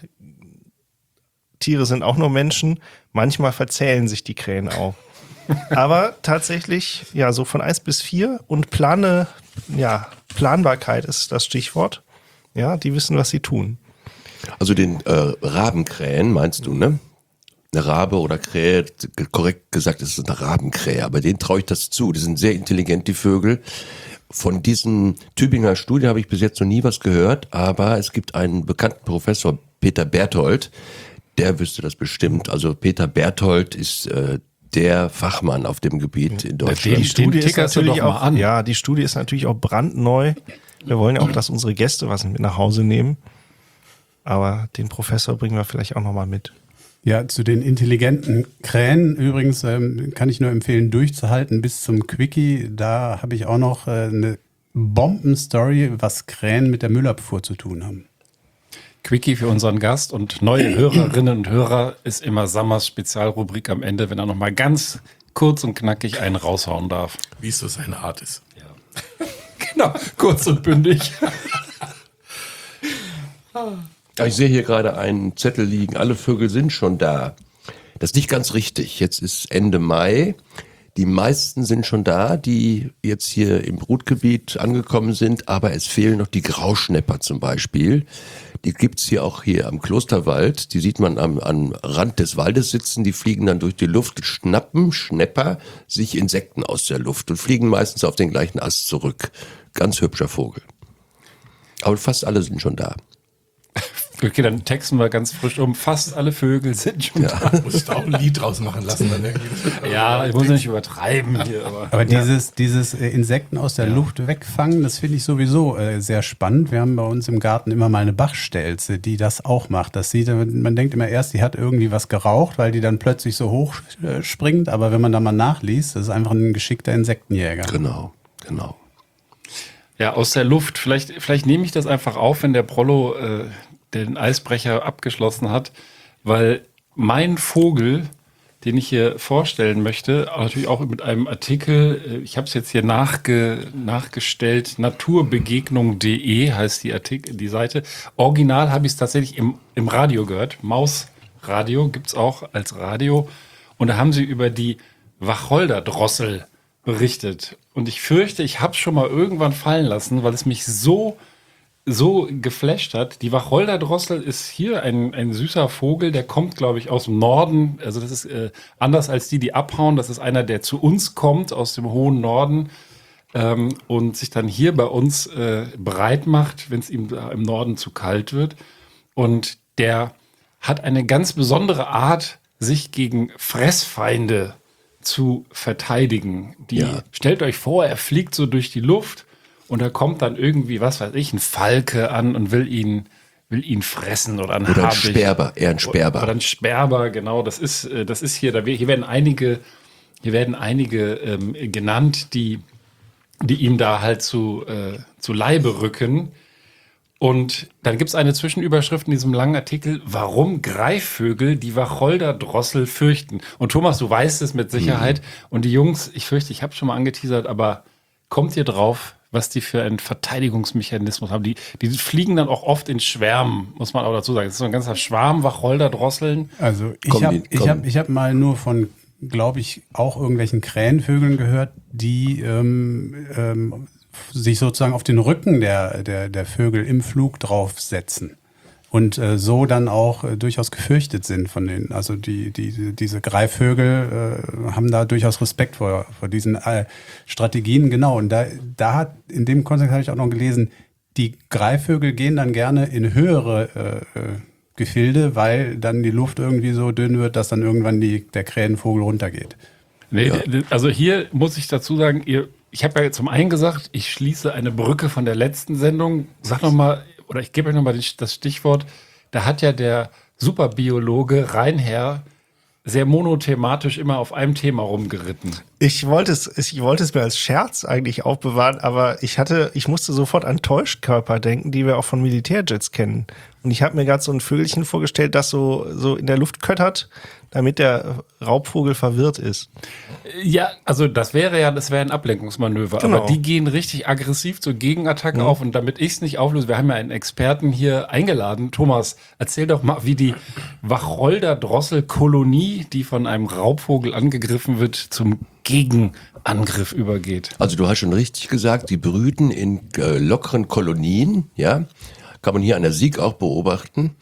Tiere sind auch nur Menschen, manchmal verzählen sich die Krähen auch. Aber tatsächlich, ja, so von eins bis vier und Plane, ja, Planbarkeit ist das Stichwort. Ja, die wissen, was sie tun. Also den äh, Rabenkrähen meinst du, ne? Eine Rabe oder Krähe, korrekt gesagt ist es eine Rabenkrähe, aber denen traue ich das zu. Die sind sehr intelligent, die Vögel. Von diesen Tübinger Studien habe ich bis jetzt noch nie was gehört, aber es gibt einen bekannten Professor, Peter Berthold, der wüsste das bestimmt. Also Peter Berthold ist äh, der Fachmann auf dem Gebiet in Deutschland. Die Studie ist tickerst du natürlich doch mal auch, an. ja, die Studie ist natürlich auch brandneu. Wir wollen ja auch, dass unsere Gäste was mit nach Hause nehmen. Aber den Professor bringen wir vielleicht auch nochmal mit. Ja, zu den intelligenten Krähen übrigens ähm, kann ich nur empfehlen, durchzuhalten bis zum Quickie. Da habe ich auch noch äh, eine Bombenstory, was Krähen mit der Müllabfuhr zu tun haben. Quickie für unseren Gast und neue Hörerinnen und Hörer ist immer Sammers Spezialrubrik am Ende, wenn er nochmal ganz kurz und knackig einen raushauen darf. Wie es so seine Art ist. Genau, kurz und bündig. Ich sehe hier gerade einen Zettel liegen, alle Vögel sind schon da. Das ist nicht ganz richtig. Jetzt ist Ende Mai. Die meisten sind schon da, die jetzt hier im Brutgebiet angekommen sind, aber es fehlen noch die Grauschnäpper zum Beispiel. Die gibt's hier auch hier am Klosterwald. Die sieht man am, am Rand des Waldes sitzen, die fliegen dann durch die Luft, schnappen Schnäpper sich Insekten aus der Luft und fliegen meistens auf den gleichen Ast zurück. Ganz hübscher Vogel. Aber fast alle sind schon da. Okay, dann texten wir ganz frisch um. Fast alle Vögel sind schon Ja. da. Musst du auch ein Lied draus machen lassen. Dann irgendwie. Ja, ich muss ja nicht übertreiben hier. Aber, Aber dieses, dieses äh, Insekten aus der Luft wegfangen, das finde ich sowieso äh, sehr spannend. Wir haben bei uns im Garten immer mal eine Bachstelze, die das auch macht. Das sieht, man denkt immer erst, die hat irgendwie was geraucht, weil die dann plötzlich so hoch äh, springt. Aber wenn man da mal nachliest, das ist einfach ein geschickter Insektenjäger. Genau, genau. Ja, aus der Luft. Vielleicht, vielleicht nehme ich das einfach auf, wenn der Prollo äh, den Eisbrecher abgeschlossen hat, weil mein Vogel, den ich hier vorstellen möchte, natürlich auch mit einem Artikel, äh, ich habe es jetzt hier nachge, nachgestellt, naturbegegnung punkt de heißt die Artikel, die Seite. Original habe ich es tatsächlich im, im Radio gehört. Mausradio gibt's auch als Radio. Und da haben sie über die Wacholderdrossel berichtet. Und ich fürchte, ich habe es schon mal irgendwann fallen lassen, weil es mich so, so geflasht hat. Die Wacholderdrossel ist hier ein, ein süßer Vogel, der kommt, glaube ich, aus dem Norden. Also das ist äh, anders als die, die abhauen. Das ist einer, der zu uns kommt, aus dem hohen Norden ähm, und sich dann hier bei uns äh, breit macht, wenn es ihm da im Norden zu kalt wird. Und der hat eine ganz besondere Art, sich gegen Fressfeinde zu verteidigen. Die, Ja. Stellt euch vor, er fliegt so durch die Luft und da kommt dann irgendwie, was weiß ich, ein Falke an und will ihn, will ihn fressen oder ein Oder ein Habicht. Sperber, eher ein Sperber. Oder ein Sperber, genau. Das ist, äh, das ist hier, da, wir- hier werden einige, hier werden einige ähm, genannt, die, die ihm da halt zu, äh, zu Leibe rücken. Und dann gibt es eine Zwischenüberschrift in diesem langen Artikel, warum Greifvögel die Wacholderdrossel fürchten. Und Thomas, du weißt es mit Sicherheit. Und die Jungs, ich fürchte, ich habe schon mal angeteasert, aber kommt ihr drauf, was die für einen Verteidigungsmechanismus haben? Die, die fliegen dann auch oft in Schwärmen, muss man auch dazu sagen. Das ist so ein ganzer Schwarm Wacholderdrosseln. Also ich Komm, habe die- ich komm. hab, ich hab mal nur von, glaube ich, auch irgendwelchen Krähenvögeln gehört, die ähm, ähm, sich sozusagen auf den Rücken der, der, der Vögel im Flug draufsetzen und äh, so dann auch äh, durchaus gefürchtet sind von den, also die, die, diese Greifvögel äh, haben da durchaus Respekt vor, vor diesen äh, Strategien, genau. Und da, da hat, in dem Kontext habe ich auch noch gelesen, die Greifvögel gehen dann gerne in höhere äh, äh, Gefilde, weil dann die Luft irgendwie so dünn wird, dass dann irgendwann die, der Krähenvogel runtergeht. Nee, Ja. d- also hier muss ich dazu sagen, ihr, ich habe ja zum einen gesagt, ich schließe eine Brücke von der letzten Sendung. Sag noch mal, oder ich gebe euch noch mal das Stichwort. Da hat ja der Superbiologe Reinherr sehr monothematisch immer auf einem Thema rumgeritten. Ich wollte es, ich wollte es mir als Scherz eigentlich aufbewahren, aber ich hatte, ich musste sofort an Täuschkörper denken, die wir auch von Militärjets kennen. Und ich habe mir gerade so ein Vögelchen vorgestellt, das so, so in der Luft köttert, damit der Raubvogel verwirrt ist. Ja, also das wäre ja, das wäre ein Ablenkungsmanöver. Genau. Aber die gehen richtig aggressiv zur Gegenattacke auf. Und damit ich es nicht auflöse, wir haben ja einen Experten hier eingeladen. Thomas, erzähl doch mal, wie die Wacholderdrossel-Kolonie, die von einem Raubvogel angegriffen wird, zum Gegenangriff übergeht. Also du hast schon richtig gesagt, die brüten in äh, lockeren Kolonien, ja, kann man hier an der Sieg auch beobachten.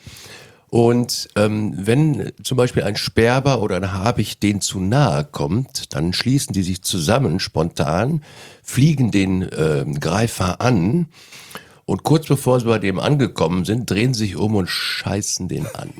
Und ähm, wenn zum Beispiel ein Sperber oder ein Habicht denen zu nahe kommt, dann schließen die sich zusammen spontan, fliegen den äh, Greifer an und kurz bevor sie bei dem angekommen sind, drehen sie sich um und scheißen den an.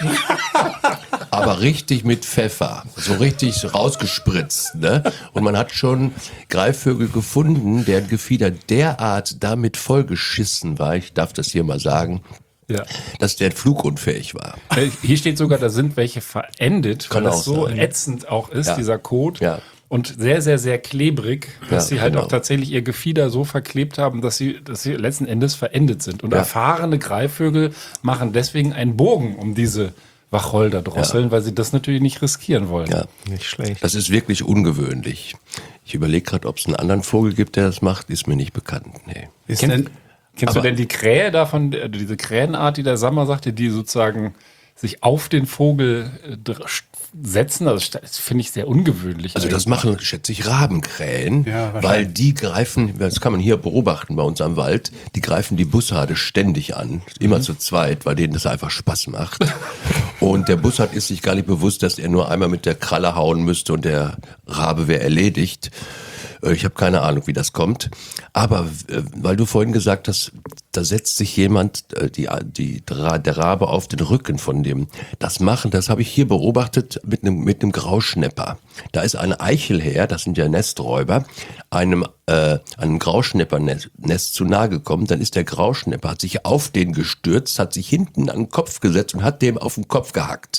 Aber richtig mit Pfeffer, so richtig rausgespritzt, ne? Und man hat schon Greifvögel gefunden, deren Gefieder derart damit vollgeschissen war, ich darf das hier mal sagen, Ja. dass der flugunfähig war. Äh, Hier steht sogar, da sind welche verendet, Kann weil auch das so sein. ätzend auch ist, Ja. dieser Kot. Ja. Und sehr, sehr, sehr klebrig, dass Ja, sie halt genau. auch tatsächlich ihr Gefieder so verklebt haben, dass sie, dass sie letzten Endes verendet sind. Und Ja. erfahrene Greifvögel machen deswegen einen Bogen um diese Wacholderdrosseln, weil sie das natürlich nicht riskieren wollen. Ja, Nicht schlecht. das ist wirklich ungewöhnlich. Ich überlege gerade, ob es einen anderen Vogel gibt, der das macht, ist mir nicht bekannt. Nee. Ist Kennt- denn, Kennst du Aber- denn die Krähe davon, äh, diese Krähenart, die der Sammer sagte, die sozusagen sich auf den Vogel äh, dr- setzen? Also sta- das finde ich sehr ungewöhnlich. Also das machen, schätze ich, Rabenkrähen, Ja, wahrscheinlich. weil die greifen, das kann man hier beobachten bei uns am Wald, die greifen die Bussarde ständig an, immer zu zweit, weil denen das einfach Spaß macht. Und der Bussard ist sich gar nicht bewusst, dass er nur einmal mit der Kralle hauen müsste und der Rabe wäre erledigt. Ich habe keine Ahnung, wie das kommt. Aber äh, weil du vorhin gesagt hast, da setzt sich jemand, äh, die, die, der Rabe auf den Rücken von dem. Das machen, das habe ich hier beobachtet mit einem mit einem Grauschnäpper. Da ist ein Eichelherr, das sind ja Nesträuber, einem, äh, einem Grauschnäppernest zu nahe gekommen. Dann ist der Grauschnäpper, hat sich auf den gestürzt, hat sich hinten an den Kopf gesetzt und hat dem auf den Kopf gehackt.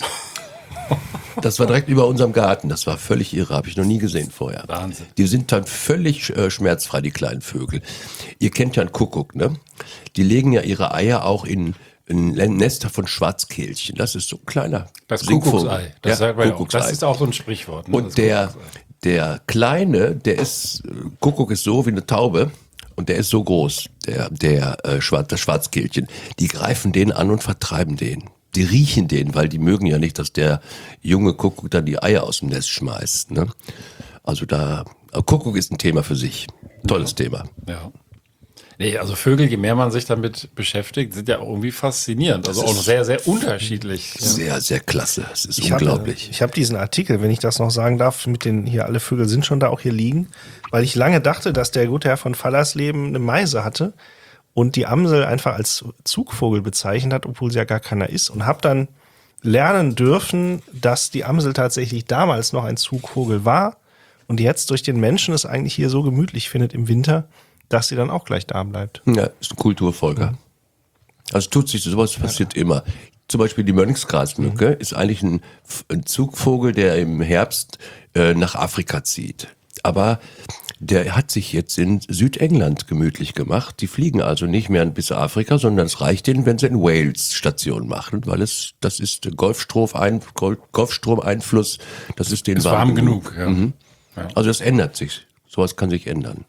Das war direkt über unserem Garten. Das war völlig irre, habe ich noch nie gesehen vorher. Wahnsinn. Die sind dann völlig äh, schmerzfrei, die kleinen Vögel. Ihr kennt ja einen Kuckuck, ne? Die legen ja ihre Eier auch in ein Nester von Schwarzkehlchen. Das ist so ein kleiner Das Singvogel. Kuckucksei. Das, ja, sagt man ja auch. Kuckucksei. Das ist auch so ein Sprichwort. Ne? Das Und der, der Kleine, der ist, Kuckuck ist so wie eine Taube. Und der ist so groß, der, der, äh, Schwarz, das Schwarzkehlchen. Die greifen den an und vertreiben den. Die riechen den, weil die mögen ja nicht, dass der junge Kuckuck dann die Eier aus dem Nest schmeißt. Ne? Also da, Kuckuck ist ein Thema für sich. Tolles ja. Thema. Ja. Nee, also Vögel, je mehr man sich damit beschäftigt, sind ja auch irgendwie faszinierend. Also Das auch ist sehr, sehr unterschiedlich. Sehr, sehr klasse. Es ist Ich unglaublich. Habe, ich habe diesen Artikel, wenn ich das noch sagen darf, mit den hier alle Vögel sind schon da auch hier liegen, weil ich lange dachte, dass der gute Herr von Fallersleben eine Meise hatte und die Amsel einfach als Zugvogel bezeichnet hat, obwohl sie ja gar keiner ist. Und habe dann lernen dürfen, dass die Amsel tatsächlich damals noch ein Zugvogel war und jetzt durch den Menschen es eigentlich hier so gemütlich findet im Winter, dass sie dann auch gleich da bleibt. Ja, ist ein Kulturfolger. Mhm. Also tut sich sowas passiert ja. immer. Zum Beispiel die Mönchsgrasmücke mhm. ist eigentlich ein, ein Zugvogel, der im Herbst äh, nach Afrika zieht. Aber der hat sich jetzt in Südengland gemütlich gemacht. Die fliegen also nicht mehr bis Afrika, sondern es reicht denen, wenn sie in Wales Station machen, weil es das ist Golfstrom-Ein, Golfstromeinfluss, das ist denen ist warm, warm genug. genug ja. Mhm. Ja. Also das ändert sich. Sowas kann sich ändern.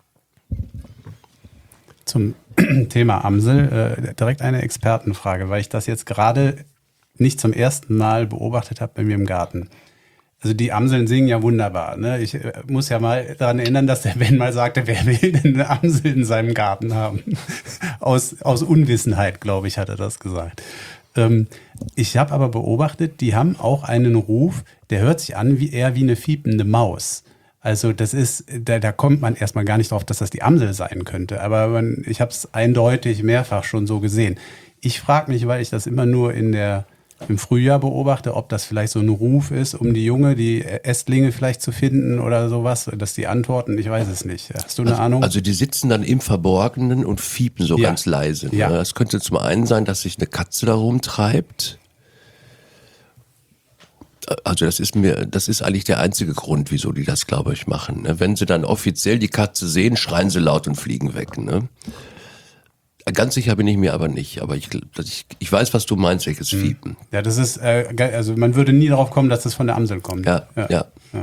Zum Thema Amsel äh, direkt eine Expertenfrage, weil ich das jetzt gerade nicht zum ersten Mal beobachtet habe bei mir im Garten. Also die Amseln singen ja wunderbar. Ne? Ich äh, muss ja mal daran erinnern, dass der Ben mal sagte, wer will denn eine Amsel in seinem Garten haben? aus, aus Unwissenheit, glaube ich, hat er das gesagt. Ähm, ich habe aber beobachtet, die haben auch einen Ruf, der hört sich an wie eher wie eine fiepende Maus. Also das ist, da, da kommt man erstmal gar nicht drauf, dass das die Amsel sein könnte. Aber man, ich habe es eindeutig mehrfach schon so gesehen. Ich frage mich, weil ich das immer nur in der, im Frühjahr beobachte, ob das vielleicht so ein Ruf ist, um die Junge, die Ästlinge vielleicht zu finden oder sowas, dass die antworten. Ich weiß es nicht. Hast du eine also, Ahnung? Also die sitzen dann im Verborgenen und fiepen so ja. ganz leise. Ja. Das könnte zum einen sein, dass sich eine Katze da rumtreibt. Also das ist mir, das ist eigentlich der einzige Grund, wieso die das, glaube ich, machen. Wenn sie dann offiziell die Katze sehen, schreien sie laut und fliegen weg. Ne? Ganz sicher bin ich mir aber nicht. Aber ich, ich, ich weiß, was du meinst, welches Fiepen. Ja, das ist, äh, also man würde nie darauf kommen, dass das von der Amsel kommt. Ja, ja. ja. ja.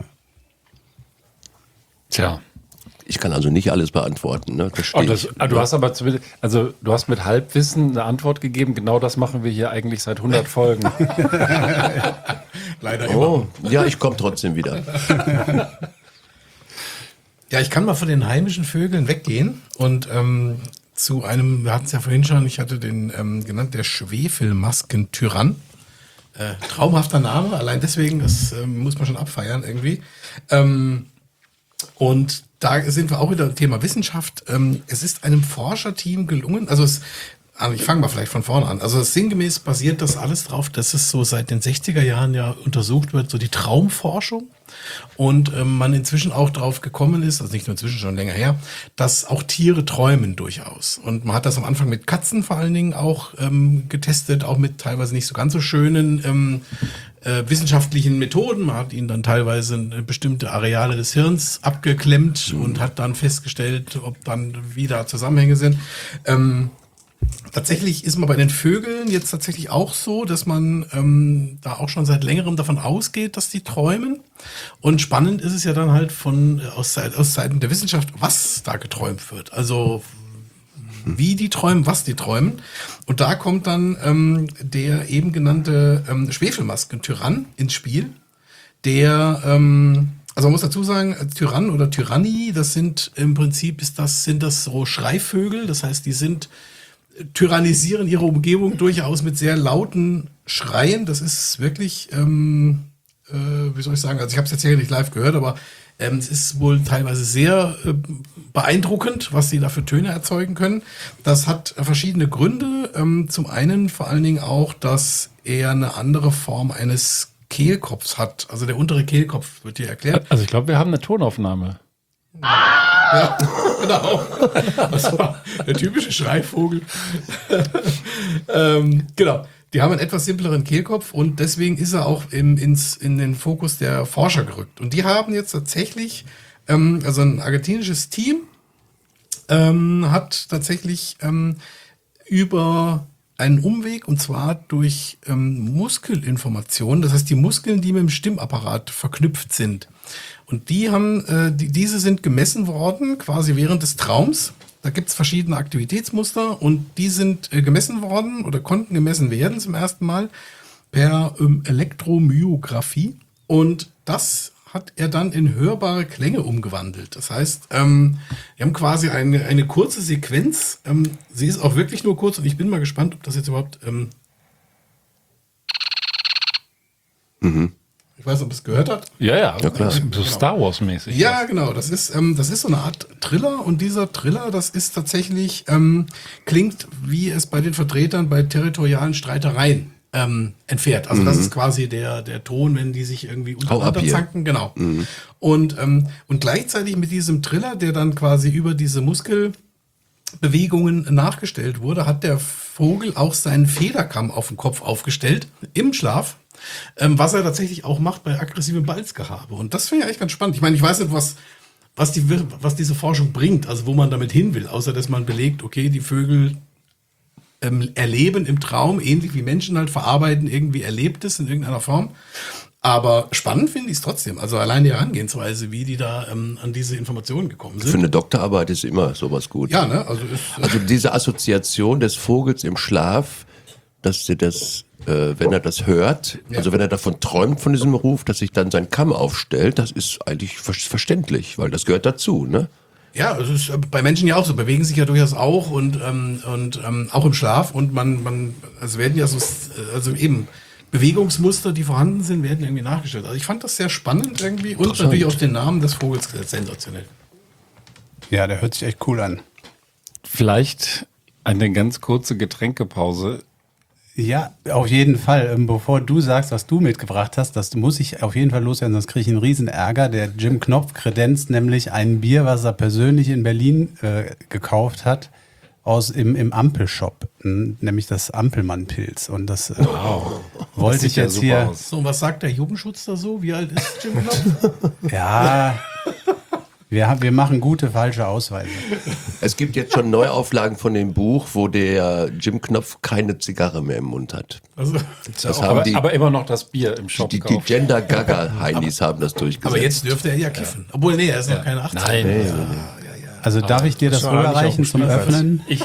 Tja. Ich kann also nicht alles beantworten. Ne? Das oh, das, du hast aber zumindest, also du hast mit Halbwissen eine Antwort gegeben. Genau das machen wir hier eigentlich seit hundert Folgen. Leider immer. Oh, ja, ich komme trotzdem wieder. Ja, ich kann mal von den heimischen Vögeln weggehen und ähm, zu einem, wir hatten es ja vorhin schon, ich hatte den ähm, genannt, der Schwefelmaskentyrann. Äh, traumhafter Name, allein deswegen, das ähm, muss man schon abfeiern irgendwie. Ähm, und da sind wir auch wieder im Thema Wissenschaft. Ähm, es ist einem Forscherteam gelungen, also es, also ich fange mal vielleicht von vorne an. Also sinngemäß basiert das alles drauf, dass es so seit den sechziger Jahren ja untersucht wird, so die Traumforschung. Und ähm, man inzwischen auch drauf gekommen ist, also nicht nur inzwischen, schon länger her, dass auch Tiere träumen durchaus. Und man hat das am Anfang mit Katzen vor allen Dingen auch ähm, getestet, auch mit teilweise nicht so ganz so schönen ähm, äh, wissenschaftlichen Methoden. Man hat ihnen dann teilweise bestimmte Areale des Hirns abgeklemmt mhm. und hat dann festgestellt, ob dann wieder Zusammenhänge sind. Ähm, Tatsächlich ist man bei den Vögeln jetzt tatsächlich auch so, dass man ähm, da auch schon seit längerem davon ausgeht, dass die träumen. Und spannend ist es ja dann halt von aus, aus Seiten der Wissenschaft, was da geträumt wird. Also wie die träumen, was die träumen. Und da kommt dann ähm, der eben genannte ähm, Schwefelmaskentyrann ins Spiel, der ähm, also man muss dazu sagen, Tyrann oder Tyrannie, das sind im Prinzip ist das sind das so Schreivögel. Das heißt, die sind tyrannisieren ihre Umgebung durchaus mit sehr lauten Schreien. Das ist wirklich ähm, äh, wie soll ich sagen, also ich habe es jetzt hier nicht live gehört, aber ähm, es ist wohl teilweise sehr äh, beeindruckend, was sie da für Töne erzeugen können. Das hat verschiedene Gründe. Ähm, zum einen vor allen Dingen auch, dass er eine andere Form eines Kehlkopfs hat. Also der untere Kehlkopf wird dir erklärt. Also ich glaube, wir haben eine Tonaufnahme. Ja, genau. Das war der typische Schreivogel. ähm, genau. Die haben einen etwas simpleren Kehlkopf und deswegen ist er auch im, ins, in den Fokus der Forscher gerückt. Und die haben jetzt tatsächlich, ähm, also ein argentinisches Team ähm, hat tatsächlich ähm, über einen Umweg, und zwar durch ähm, Muskelinformationen, das heißt die Muskeln, die mit dem Stimmapparat verknüpft sind. Und die haben, äh, die, diese sind gemessen worden, quasi während des Traums. Da gibt's verschiedene Aktivitätsmuster und die sind äh, gemessen worden oder konnten gemessen werden zum ersten Mal per ähm, Elektromyographie. Und das hat er dann in hörbare Klänge umgewandelt. Das heißt, ähm, wir haben quasi eine, eine kurze Sequenz. Ähm, sie ist auch wirklich nur kurz und ich bin mal gespannt, ob das jetzt überhaupt... Ähm Mhm. Ich weiß nicht, ob es gehört hat. Ja, ja, ja klar. So Genau. Star Wars-mäßig. Ja, genau. Das ist, ähm, das ist so eine Art Triller und dieser Triller, das ist tatsächlich, ähm, klingt, wie es bei den Vertretern bei territorialen Streitereien ähm, entfährt. Also das Mhm. ist quasi der, der Ton, wenn die sich irgendwie Hau ab untereinander hier. zanken. Genau. Mhm. Und, ähm, und gleichzeitig mit diesem Triller, der dann quasi über diese Muskelbewegungen nachgestellt wurde, hat der Vogel auch seinen Federkamm auf dem Kopf aufgestellt, im Schlaf. Ähm, was er tatsächlich auch macht bei aggressivem Balzgehabe. Und das finde ich eigentlich ganz spannend. Ich meine, ich weiß nicht, was, was, die, was diese Forschung bringt, also wo man damit hin will, außer dass man belegt, okay, die Vögel ähm, erleben im Traum, ähnlich wie Menschen halt verarbeiten, irgendwie Erlebtes in irgendeiner Form. Aber spannend finde ich es trotzdem. Also allein die Herangehensweise, wie die da ähm, an diese Informationen gekommen sind. Für eine Doktorarbeit ist immer sowas gut. Ja, ne? Also, ist, also diese Assoziation des Vogels im Schlaf, dass er das, äh, wenn er das hört, Ja. also wenn er davon träumt, von diesem Ruf, dass sich dann sein Kamm aufstellt, das ist eigentlich ver verständlich, weil das gehört dazu, ne? Ja, es ist bei Menschen ja auch so, bewegen sich ja durchaus auch und, ähm, und ähm, auch im Schlaf und man, man, es werden ja so, also eben Bewegungsmuster, die vorhanden sind, werden irgendwie nachgestellt. Also ich fand das sehr spannend irgendwie und natürlich auch den Namen des Vogels sensationell. Ja, der hört sich echt cool an. Vielleicht eine ganz kurze Getränkepause. Ja, auf jeden Fall. Ähm, Bevor du sagst, was du mitgebracht hast, das muss ich auf jeden Fall loswerden, sonst kriege ich einen riesen Ärger. Der Jim Knopf kredenzt nämlich ein Bier, was er persönlich in Berlin äh, gekauft hat, aus im, im Ampelshop, n- nämlich das Ampelmann-Pilz. Und das äh, wollte sieht ich ja jetzt super hier... aus. So, und was sagt der Jugendschutz da so? Wie alt ist Jim Knopf? Ja, wir, haben, wir machen gute, falsche Ausweise. Es gibt jetzt schon Neuauflagen von dem Buch, wo der Jim Knopf keine Zigarre mehr im Mund hat. Also, Das haben Aber, die, aber immer noch das Bier im Shop die, die kaufen. Gender Gaga Heinis haben das durchgesetzt. aber jetzt dürfte er ja kiffen. Obwohl, nee, er ist noch keine achtzehn. Nein. Nee, Also, Also darf ich dir das das war eigentlich rüberreichen auf dem zum Spielplatz. Öffnen? Ich,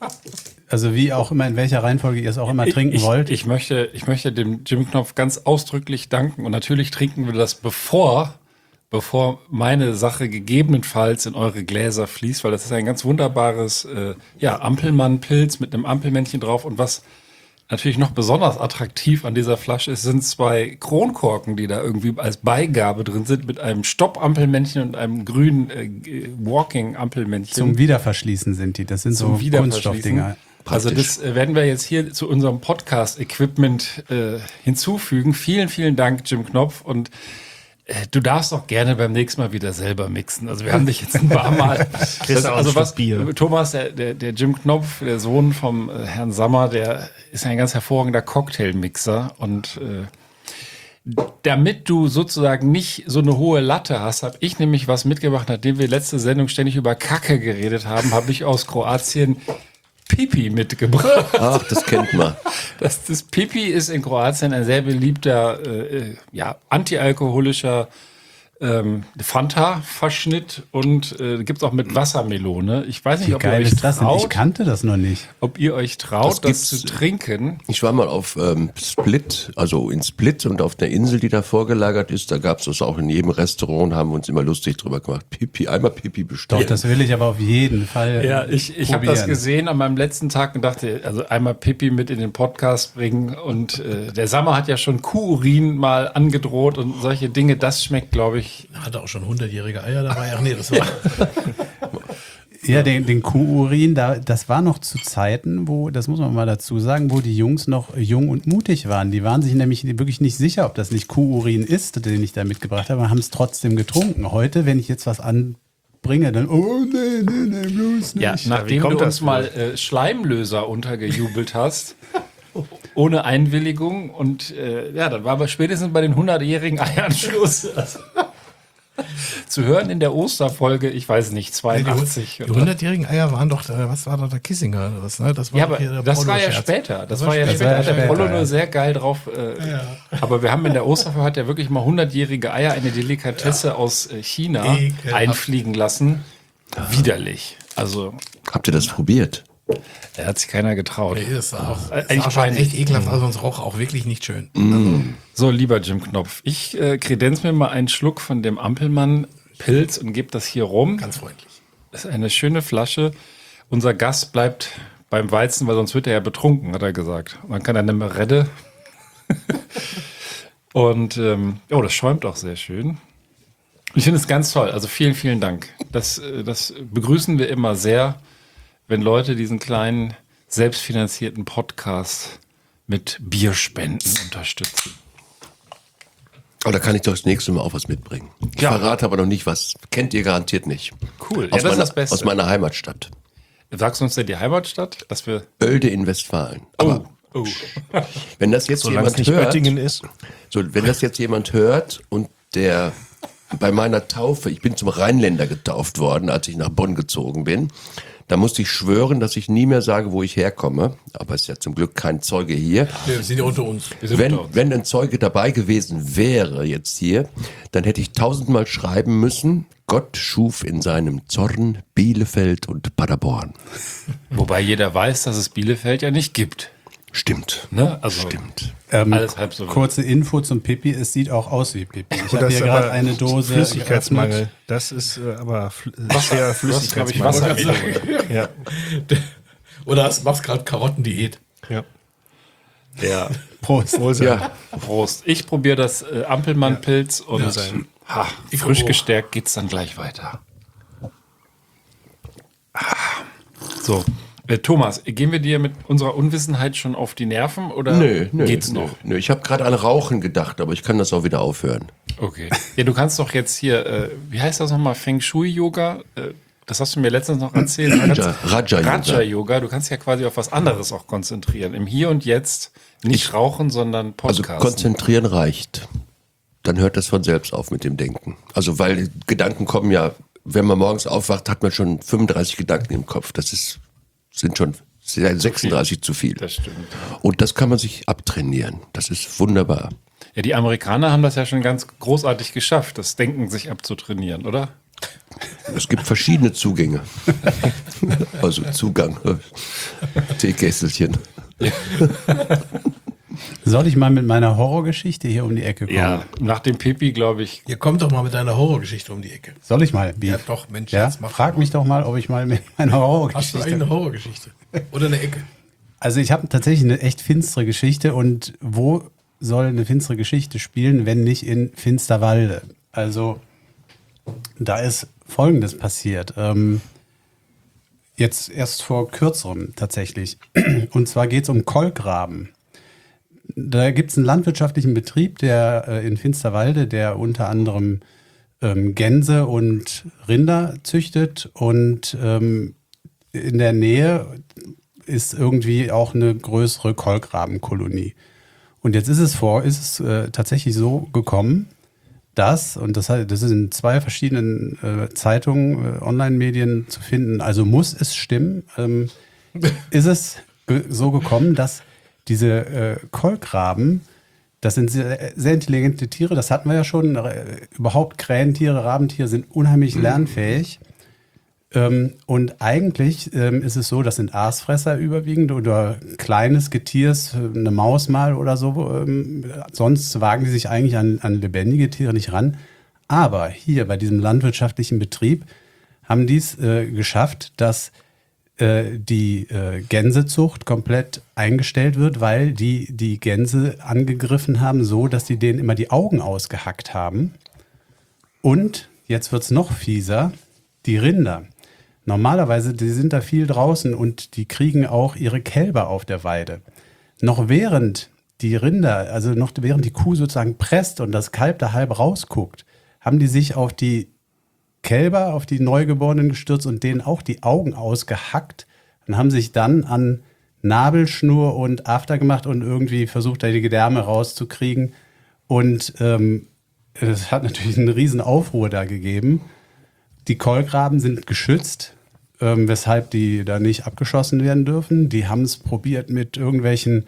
Also wie auch immer, in welcher Reihenfolge ihr es auch immer trinken ich, wollt. Ich möchte, ich möchte dem Jim Knopf ganz ausdrücklich danken und natürlich trinken wir das bevor, bevor meine Sache gegebenenfalls in eure Gläser fließt, weil das ist ein ganz wunderbares, äh, ja, Ampelmann-Pilz mit einem Ampelmännchen drauf und was natürlich noch besonders attraktiv an dieser Flasche ist, sind zwei Kronkorken, die da irgendwie als Beigabe drin sind mit einem Stopp-Ampelmännchen und einem grünen äh, Walking-Ampelmännchen. Zum Wiederverschließen sind die. Das sind Zum so Wiederverschließen. Kunststoffdinger. Also das äh, werden wir jetzt hier zu unserem Podcast-Equipment äh, hinzufügen. Vielen, vielen Dank, Jim Knopf. Und äh, du darfst auch gerne beim nächsten Mal wieder selber mixen. Also wir haben dich jetzt ein paar Mal. Kriegst du auch also ein was, Stück Bier. Thomas, der, der, der Jim Knopf, der Sohn vom äh, Herrn Sammer, der ist ein ganz hervorragender Cocktailmixer. Und äh, damit du sozusagen nicht so eine hohe Latte hast, habe ich nämlich was mitgebracht, nachdem wir letzte Sendung ständig über Kacke geredet haben, habe ich aus Kroatien Pipi mitgebracht. Ach, das kennt man. Das, das Pipi ist in Kroatien ein sehr beliebter, äh, ja, antialkoholischer ähm, Fanta-Verschnitt und äh, gibt es auch mit Wassermelone. Ich weiß nicht, Wie ob ihr geil euch ist das denn? Ich traut, kannte das noch nicht. ob ihr euch traut, das, Das zu gibt's- trinken. Ich war mal auf ähm, Split, also in Split und auf der Insel, die da vorgelagert ist, da gab es das auch in jedem Restaurant, haben wir uns immer lustig drüber gemacht. Pipi, einmal Pipi Doch, bestellt. das will ich aber auf jeden Fall Ja, ich, ich habe das gesehen an meinem letzten Tag und dachte, also einmal Pipi mit in den Podcast bringen und äh, der Sammer hat ja schon Kuhurin mal angedroht und solche Dinge, das schmeckt, glaube ich. Hatte auch schon hundertjährige Eier dabei. Ach nee, das war. Ja, den, den Kuhurin, da, das war noch zu Zeiten, wo, das muss man mal dazu sagen, wo die Jungs noch jung und mutig waren. Die waren sich nämlich wirklich nicht sicher, ob das nicht Kuhurin ist, den ich da mitgebracht habe, aber haben es trotzdem getrunken. Heute, wenn ich jetzt was anbringe, dann, oh nee, nee, nee, bloß nicht. Ja, nachdem kommt du uns das mal äh, Schleimlöser untergejubelt hast, ohne Einwilligung und äh, ja, dann war aber spätestens bei den hundertjährigen Eiern Schluss. Also, zu hören in der Osterfolge, ich weiß nicht, zweiundachtzig. Die oder? hundertjährigen Eier waren doch, äh, was war da der Kissinger? oder Was, ne? Das war Ja, doch aber hier der das war ja Polo-Scherz. später. Das, war ja später. später. Hat der später, Polo ja. nur sehr geil drauf. Äh, Ja. Aber wir haben in der Osterfolge hat ja wirklich mal hundertjährige Eier, eine Delikatesse aus äh, China, Ekelhaft. einfliegen lassen. Widerlich. Also, Habt ihr das probiert? da hat sich keiner getraut. Nee, das war auch, Äh, das eigentlich war schon peinlich. echt ekelhaft, also uns roch auch wirklich nicht schön. So, lieber Jim Knopf, ich äh, kredenz mir mal einen Schluck von dem Ampelmann-Pilz und gebe das hier rum. Ganz freundlich. Das ist eine schöne Flasche. Unser Gast bleibt beim Weizen, weil sonst wird er ja betrunken, hat er gesagt. Man kann eine Merette. Und ähm, oh, das schäumt auch sehr schön. Ich finde es ganz toll. Also vielen, vielen Dank. Das, äh, das begrüßen wir immer sehr, wenn Leute diesen kleinen, selbstfinanzierten Podcast mit Bierspenden unterstützen. Aber da kann ich doch das nächste Mal auch was mitbringen. Ich Ja. verrate aber noch nicht was. Kennt ihr garantiert nicht. Cool. Ja, Aus, das ist meiner, das Beste. aus meiner Heimatstadt. Sagst du uns denn die Heimatstadt, dass wir... Oelde in Westfalen. Aber Oh. wenn das jetzt Solange es jemand nicht hört, Göttingen ist. so, wenn das jetzt jemand hört und der bei meiner Taufe, ich bin zum Rheinländer getauft worden, als ich nach Bonn gezogen bin, da musste ich schwören, dass ich nie mehr sage, wo ich herkomme. Aber es ist ja zum Glück kein Zeuge hier. Wir sind ja unter uns. Wir sind Wenn, unter uns. wenn ein Zeuge dabei gewesen wäre jetzt hier, dann hätte ich tausendmal schreiben müssen, Gott schuf in seinem Zorn Bielefeld und Paderborn. Wobei jeder weiß, dass es Bielefeld ja nicht gibt. Stimmt. Ne? Also Stimmt. Ähm, alles halb so wild. kurze Info zum Pipi, es sieht auch aus wie Pipi. Ich habe Das hier ist gerade aber eine Dose Flüssigkeitsmangel. geöffnet. Das ist äh, aber fl Wasser. schwerer Du hast, glaub ich, Flüssigkeitsmangel. Wasser. Ja. Oder hast, machst gerade Karottendiät. Ja. Ja. Prost. Wohl sein. Ja, Prost. Ich probiere das äh, Ampelmann-Pilz und Ja. ha, Ich frisch auch. gestärkt geht's dann gleich weiter. Ah. So, äh, Thomas, gehen wir dir mit unserer Unwissenheit schon auf die Nerven oder nö, nö. geht's nö, noch? Nö, ich habe gerade an Rauchen gedacht, aber ich kann das auch wieder aufhören. Okay. Ja, du kannst doch jetzt hier, äh, wie heißt das nochmal, Feng Shui-Yoga? Äh, das hast du mir letztens noch erzählt. Du Raja- kannst- Raja-Yoga. Raja-Yoga. Du kannst ja quasi auf was anderes auch konzentrieren. Im Hier und Jetzt nicht rauchen, sondern Also Podcasten. konzentrieren reicht. Dann hört das von selbst auf mit dem Denken. Also weil Gedanken kommen ja, wenn man morgens aufwacht, hat man schon fünfunddreißig Gedanken im Kopf. Das ist, sind schon sechsunddreißig zu viel. Das stimmt. Und das kann man sich abtrainieren. Das ist wunderbar. Ja, die Amerikaner haben das ja schon ganz großartig geschafft, das Denken sich abzutrainieren, oder? Es gibt verschiedene Zugänge. Also Zugang. Teekesselchen. Soll ich mal mit meiner Horrorgeschichte hier um die Ecke kommen? Ja, nach dem Pipi, glaube ich. Ihr kommt doch mal mit deiner Horrorgeschichte um die Ecke. Soll ich mal? Wie? Ja, doch, Mensch, Ja? jetzt mach Frag mal. mich doch mal, ob ich mal mit meiner Hast du Horrorgeschichte... eine Horrorgeschichte? Oder eine Ecke? Also ich habe tatsächlich eine echt finstere Geschichte und wo soll eine finstere Geschichte spielen, wenn nicht in Finsterwalde? Also da ist Folgendes passiert. Ähm, jetzt erst vor kürzerem tatsächlich. Und zwar geht es um Kolkraben. Da gibt es einen landwirtschaftlichen Betrieb, der äh, in Finsterwalde, der unter anderem ähm, Gänse und Rinder züchtet und ähm, in der Nähe ist irgendwie auch eine größere Kolkrabenkolonie. Und jetzt ist es vor, ist es äh, tatsächlich so gekommen, dass, und das, hat- das ist in zwei verschiedenen äh, Zeitungen, äh, Online-Medien zu finden, also muss es stimmen, ähm, ist es ge so gekommen, dass diese äh, Kolkraben Das sind sehr, sehr intelligente Tiere, das hatten wir ja schon. Überhaupt Krähentiere, Rabentiere sind unheimlich lernfähig. Ähm, und eigentlich ähm, ist es so, das sind Aasfresser überwiegend oder kleines Getiers, eine Maus mal oder so. Ähm, sonst wagen die sich eigentlich an, an lebendige Tiere nicht ran. Aber hier bei diesem landwirtschaftlichen Betrieb haben die es äh, geschafft, dass äh, die äh, Gänsezucht komplett eingestellt wird, weil die die Gänse angegriffen haben, so dass die denen immer die Augen ausgehackt haben. Und jetzt wird es noch fieser, die Rinder. Normalerweise, die sind da viel draußen und die kriegen auch ihre Kälber auf der Weide. Noch während die Rinder, also noch während die Kuh sozusagen presst und das Kalb da halb rausguckt, haben die sich auf die Kälber, auf die Neugeborenen gestürzt und denen auch die Augen ausgehackt und haben sich dann an Nabelschnur und After gemacht und irgendwie versucht, da die Gedärme rauszukriegen. Und ähm, es hat natürlich einen riesen Aufruhr da gegeben. Die Kolkraben sind geschützt, ähm, weshalb die da nicht abgeschossen werden dürfen. Die haben es probiert mit irgendwelchen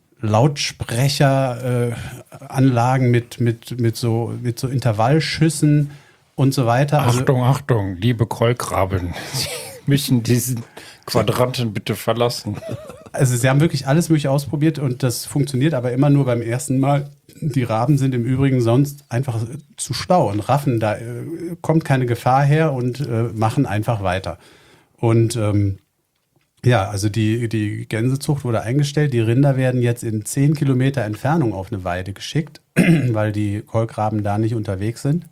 Lautsprecheranlagen, äh, mit, mit, mit, so, mit so Intervallschüssen und so weiter. Achtung, also, Achtung, liebe Kolkraben, Sie müssen diesen Quadranten bitte verlassen. Also sie haben wirklich alles Mögliche ausprobiert und das funktioniert aber immer nur beim ersten Mal. Die Raben sind im Übrigen sonst einfach zu schlau und raffen, da äh, kommt keine Gefahr her und äh, machen einfach weiter. Und ähm, ja, also die, die Gänsezucht wurde eingestellt. Die Rinder werden jetzt in zehn Kilometer Entfernung auf eine Weide geschickt, weil die Kolkraben da nicht unterwegs sind.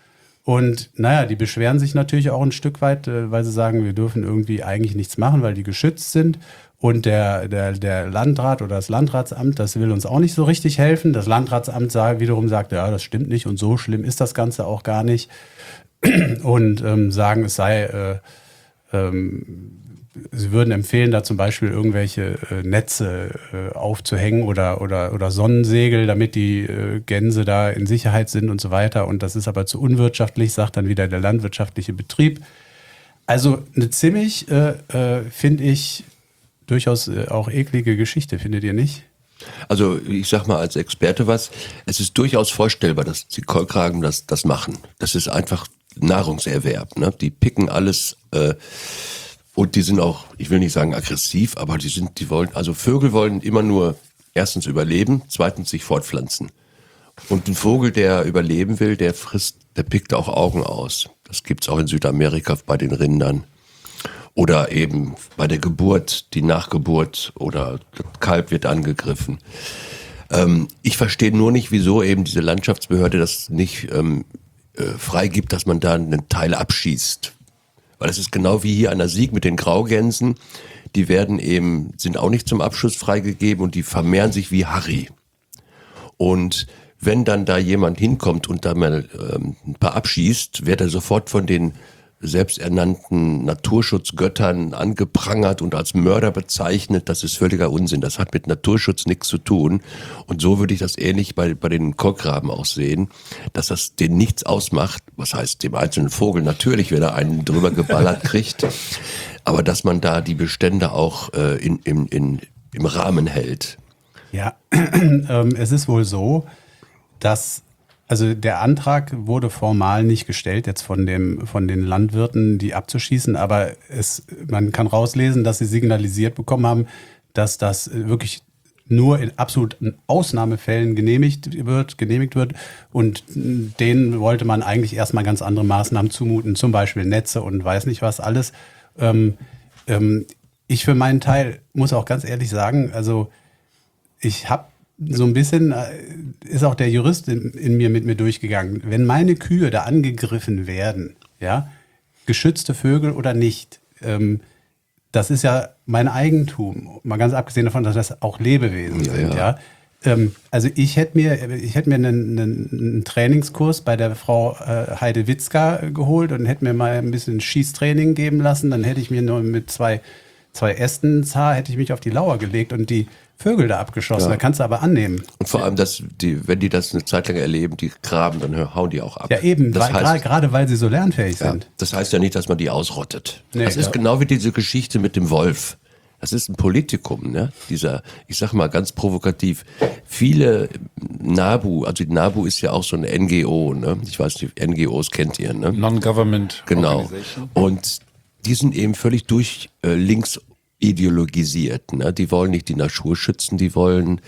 Und naja, die beschweren sich natürlich auch ein Stück weit, äh, weil sie sagen, wir dürfen irgendwie eigentlich nichts machen, weil die geschützt sind. Und der, der, der Landrat oder das Landratsamt, das will uns auch nicht so richtig helfen. Das Landratsamt sagt, wiederum sagt, ja, das stimmt nicht und so schlimm ist das Ganze auch gar nicht. Und ähm, sagen, es sei, äh, ähm, sie würden empfehlen, da zum Beispiel irgendwelche äh, Netze äh, aufzuhängen oder, oder, oder Sonnensegel, damit die äh, Gänse da in Sicherheit sind und so weiter. Und das ist aber zu unwirtschaftlich, sagt dann wieder der landwirtschaftliche Betrieb. Also eine ziemlich, äh, äh, finde ich, durchaus äh, auch eklige Geschichte, findet ihr nicht? Also ich sag mal als Experte was, es ist durchaus vorstellbar, dass die Kolkraben das, das machen. Das ist einfach Nahrungserwerb. Ne? Die picken alles äh, und die sind auch, ich will nicht sagen aggressiv, aber die sind, die wollen, also Vögel wollen immer nur erstens überleben, zweitens sich fortpflanzen. Und ein Vogel, der überleben will, der frisst, der pickt auch Augen aus. Das gibt's auch in Südamerika bei den Rindern. Oder eben bei der Geburt, die Nachgeburt oder das Kalb wird angegriffen. Ähm, ich verstehe nur nicht, wieso eben diese Landschaftsbehörde das nicht ähm, äh, freigibt, dass man da einen Teil abschießt. Weil es ist genau wie hier an der Sieg mit den Graugänsen. Die werden eben, sind auch nicht zum Abschuss freigegeben und die vermehren sich wie Harry. Und wenn dann da jemand hinkommt und da mal ähm, ein paar abschießt, wird er sofort von den selbsternannten Naturschutzgöttern angeprangert und als Mörder bezeichnet. Das ist völliger Unsinn. Das hat mit Naturschutz nichts zu tun. Und so würde ich das ähnlich bei, bei den Kolkraben auch sehen, dass das denen nichts ausmacht. Was heißt, dem einzelnen Vogel natürlich, wenn er einen drüber geballert kriegt. Aber dass man da die Bestände auch äh, in, in, in, im Rahmen hält. Ja, ähm, es ist wohl so, dass Also der Antrag wurde formal nicht gestellt, jetzt von dem von den Landwirten, die abzuschießen, aber es, man kann rauslesen, dass sie signalisiert bekommen haben, dass das wirklich nur in absoluten Ausnahmefällen genehmigt wird, genehmigt wird. Und denen wollte man eigentlich erstmal ganz andere Maßnahmen zumuten, zum Beispiel Netze und weiß nicht was alles. Ähm, ähm, ich für meinen Teil muss auch ganz ehrlich sagen, also ich habe so ein bisschen, ist auch der Jurist in, in mir mit mir durchgegangen. Wenn meine Kühe da angegriffen werden, ja, geschützte Vögel oder nicht, ähm, das ist ja mein Eigentum. Mal ganz abgesehen davon, dass das auch Lebewesen ja, sind, ja. ja. Ähm, also ich hätte mir, ich hätte mir einen, einen, einen Trainingskurs bei der Frau äh, Heide Witzka geholt und hätte mir mal ein bisschen Schießtraining geben lassen. Dann hätte ich mir nur mit zwei, zwei Ästen Zar, hätte ich mich auf die Lauer gelegt und die Vögel da abgeschossen, Ja. da kannst du aber annehmen. Und vor allem, dass die, wenn die das eine Zeit lang erleben, die graben, dann hauen die auch ab. Ja eben, das weil, heißt, gerade, gerade weil sie so lernfähig ja, sind. das heißt ja nicht, dass man die ausrottet. Nee, das ist ja. genau wie diese Geschichte mit dem Wolf. das ist ein Politikum, ne? Dieser, ich sag mal ganz provokativ, viele NABU, also die NABU ist ja auch so eine N G O, ne? Ich weiß nicht, N G Os kennt ihr, ne? Non-Government Genau. Organization. Und die sind eben völlig durch äh, links ideologisiert, ne? Die wollen nicht die Natur schützen, die wollen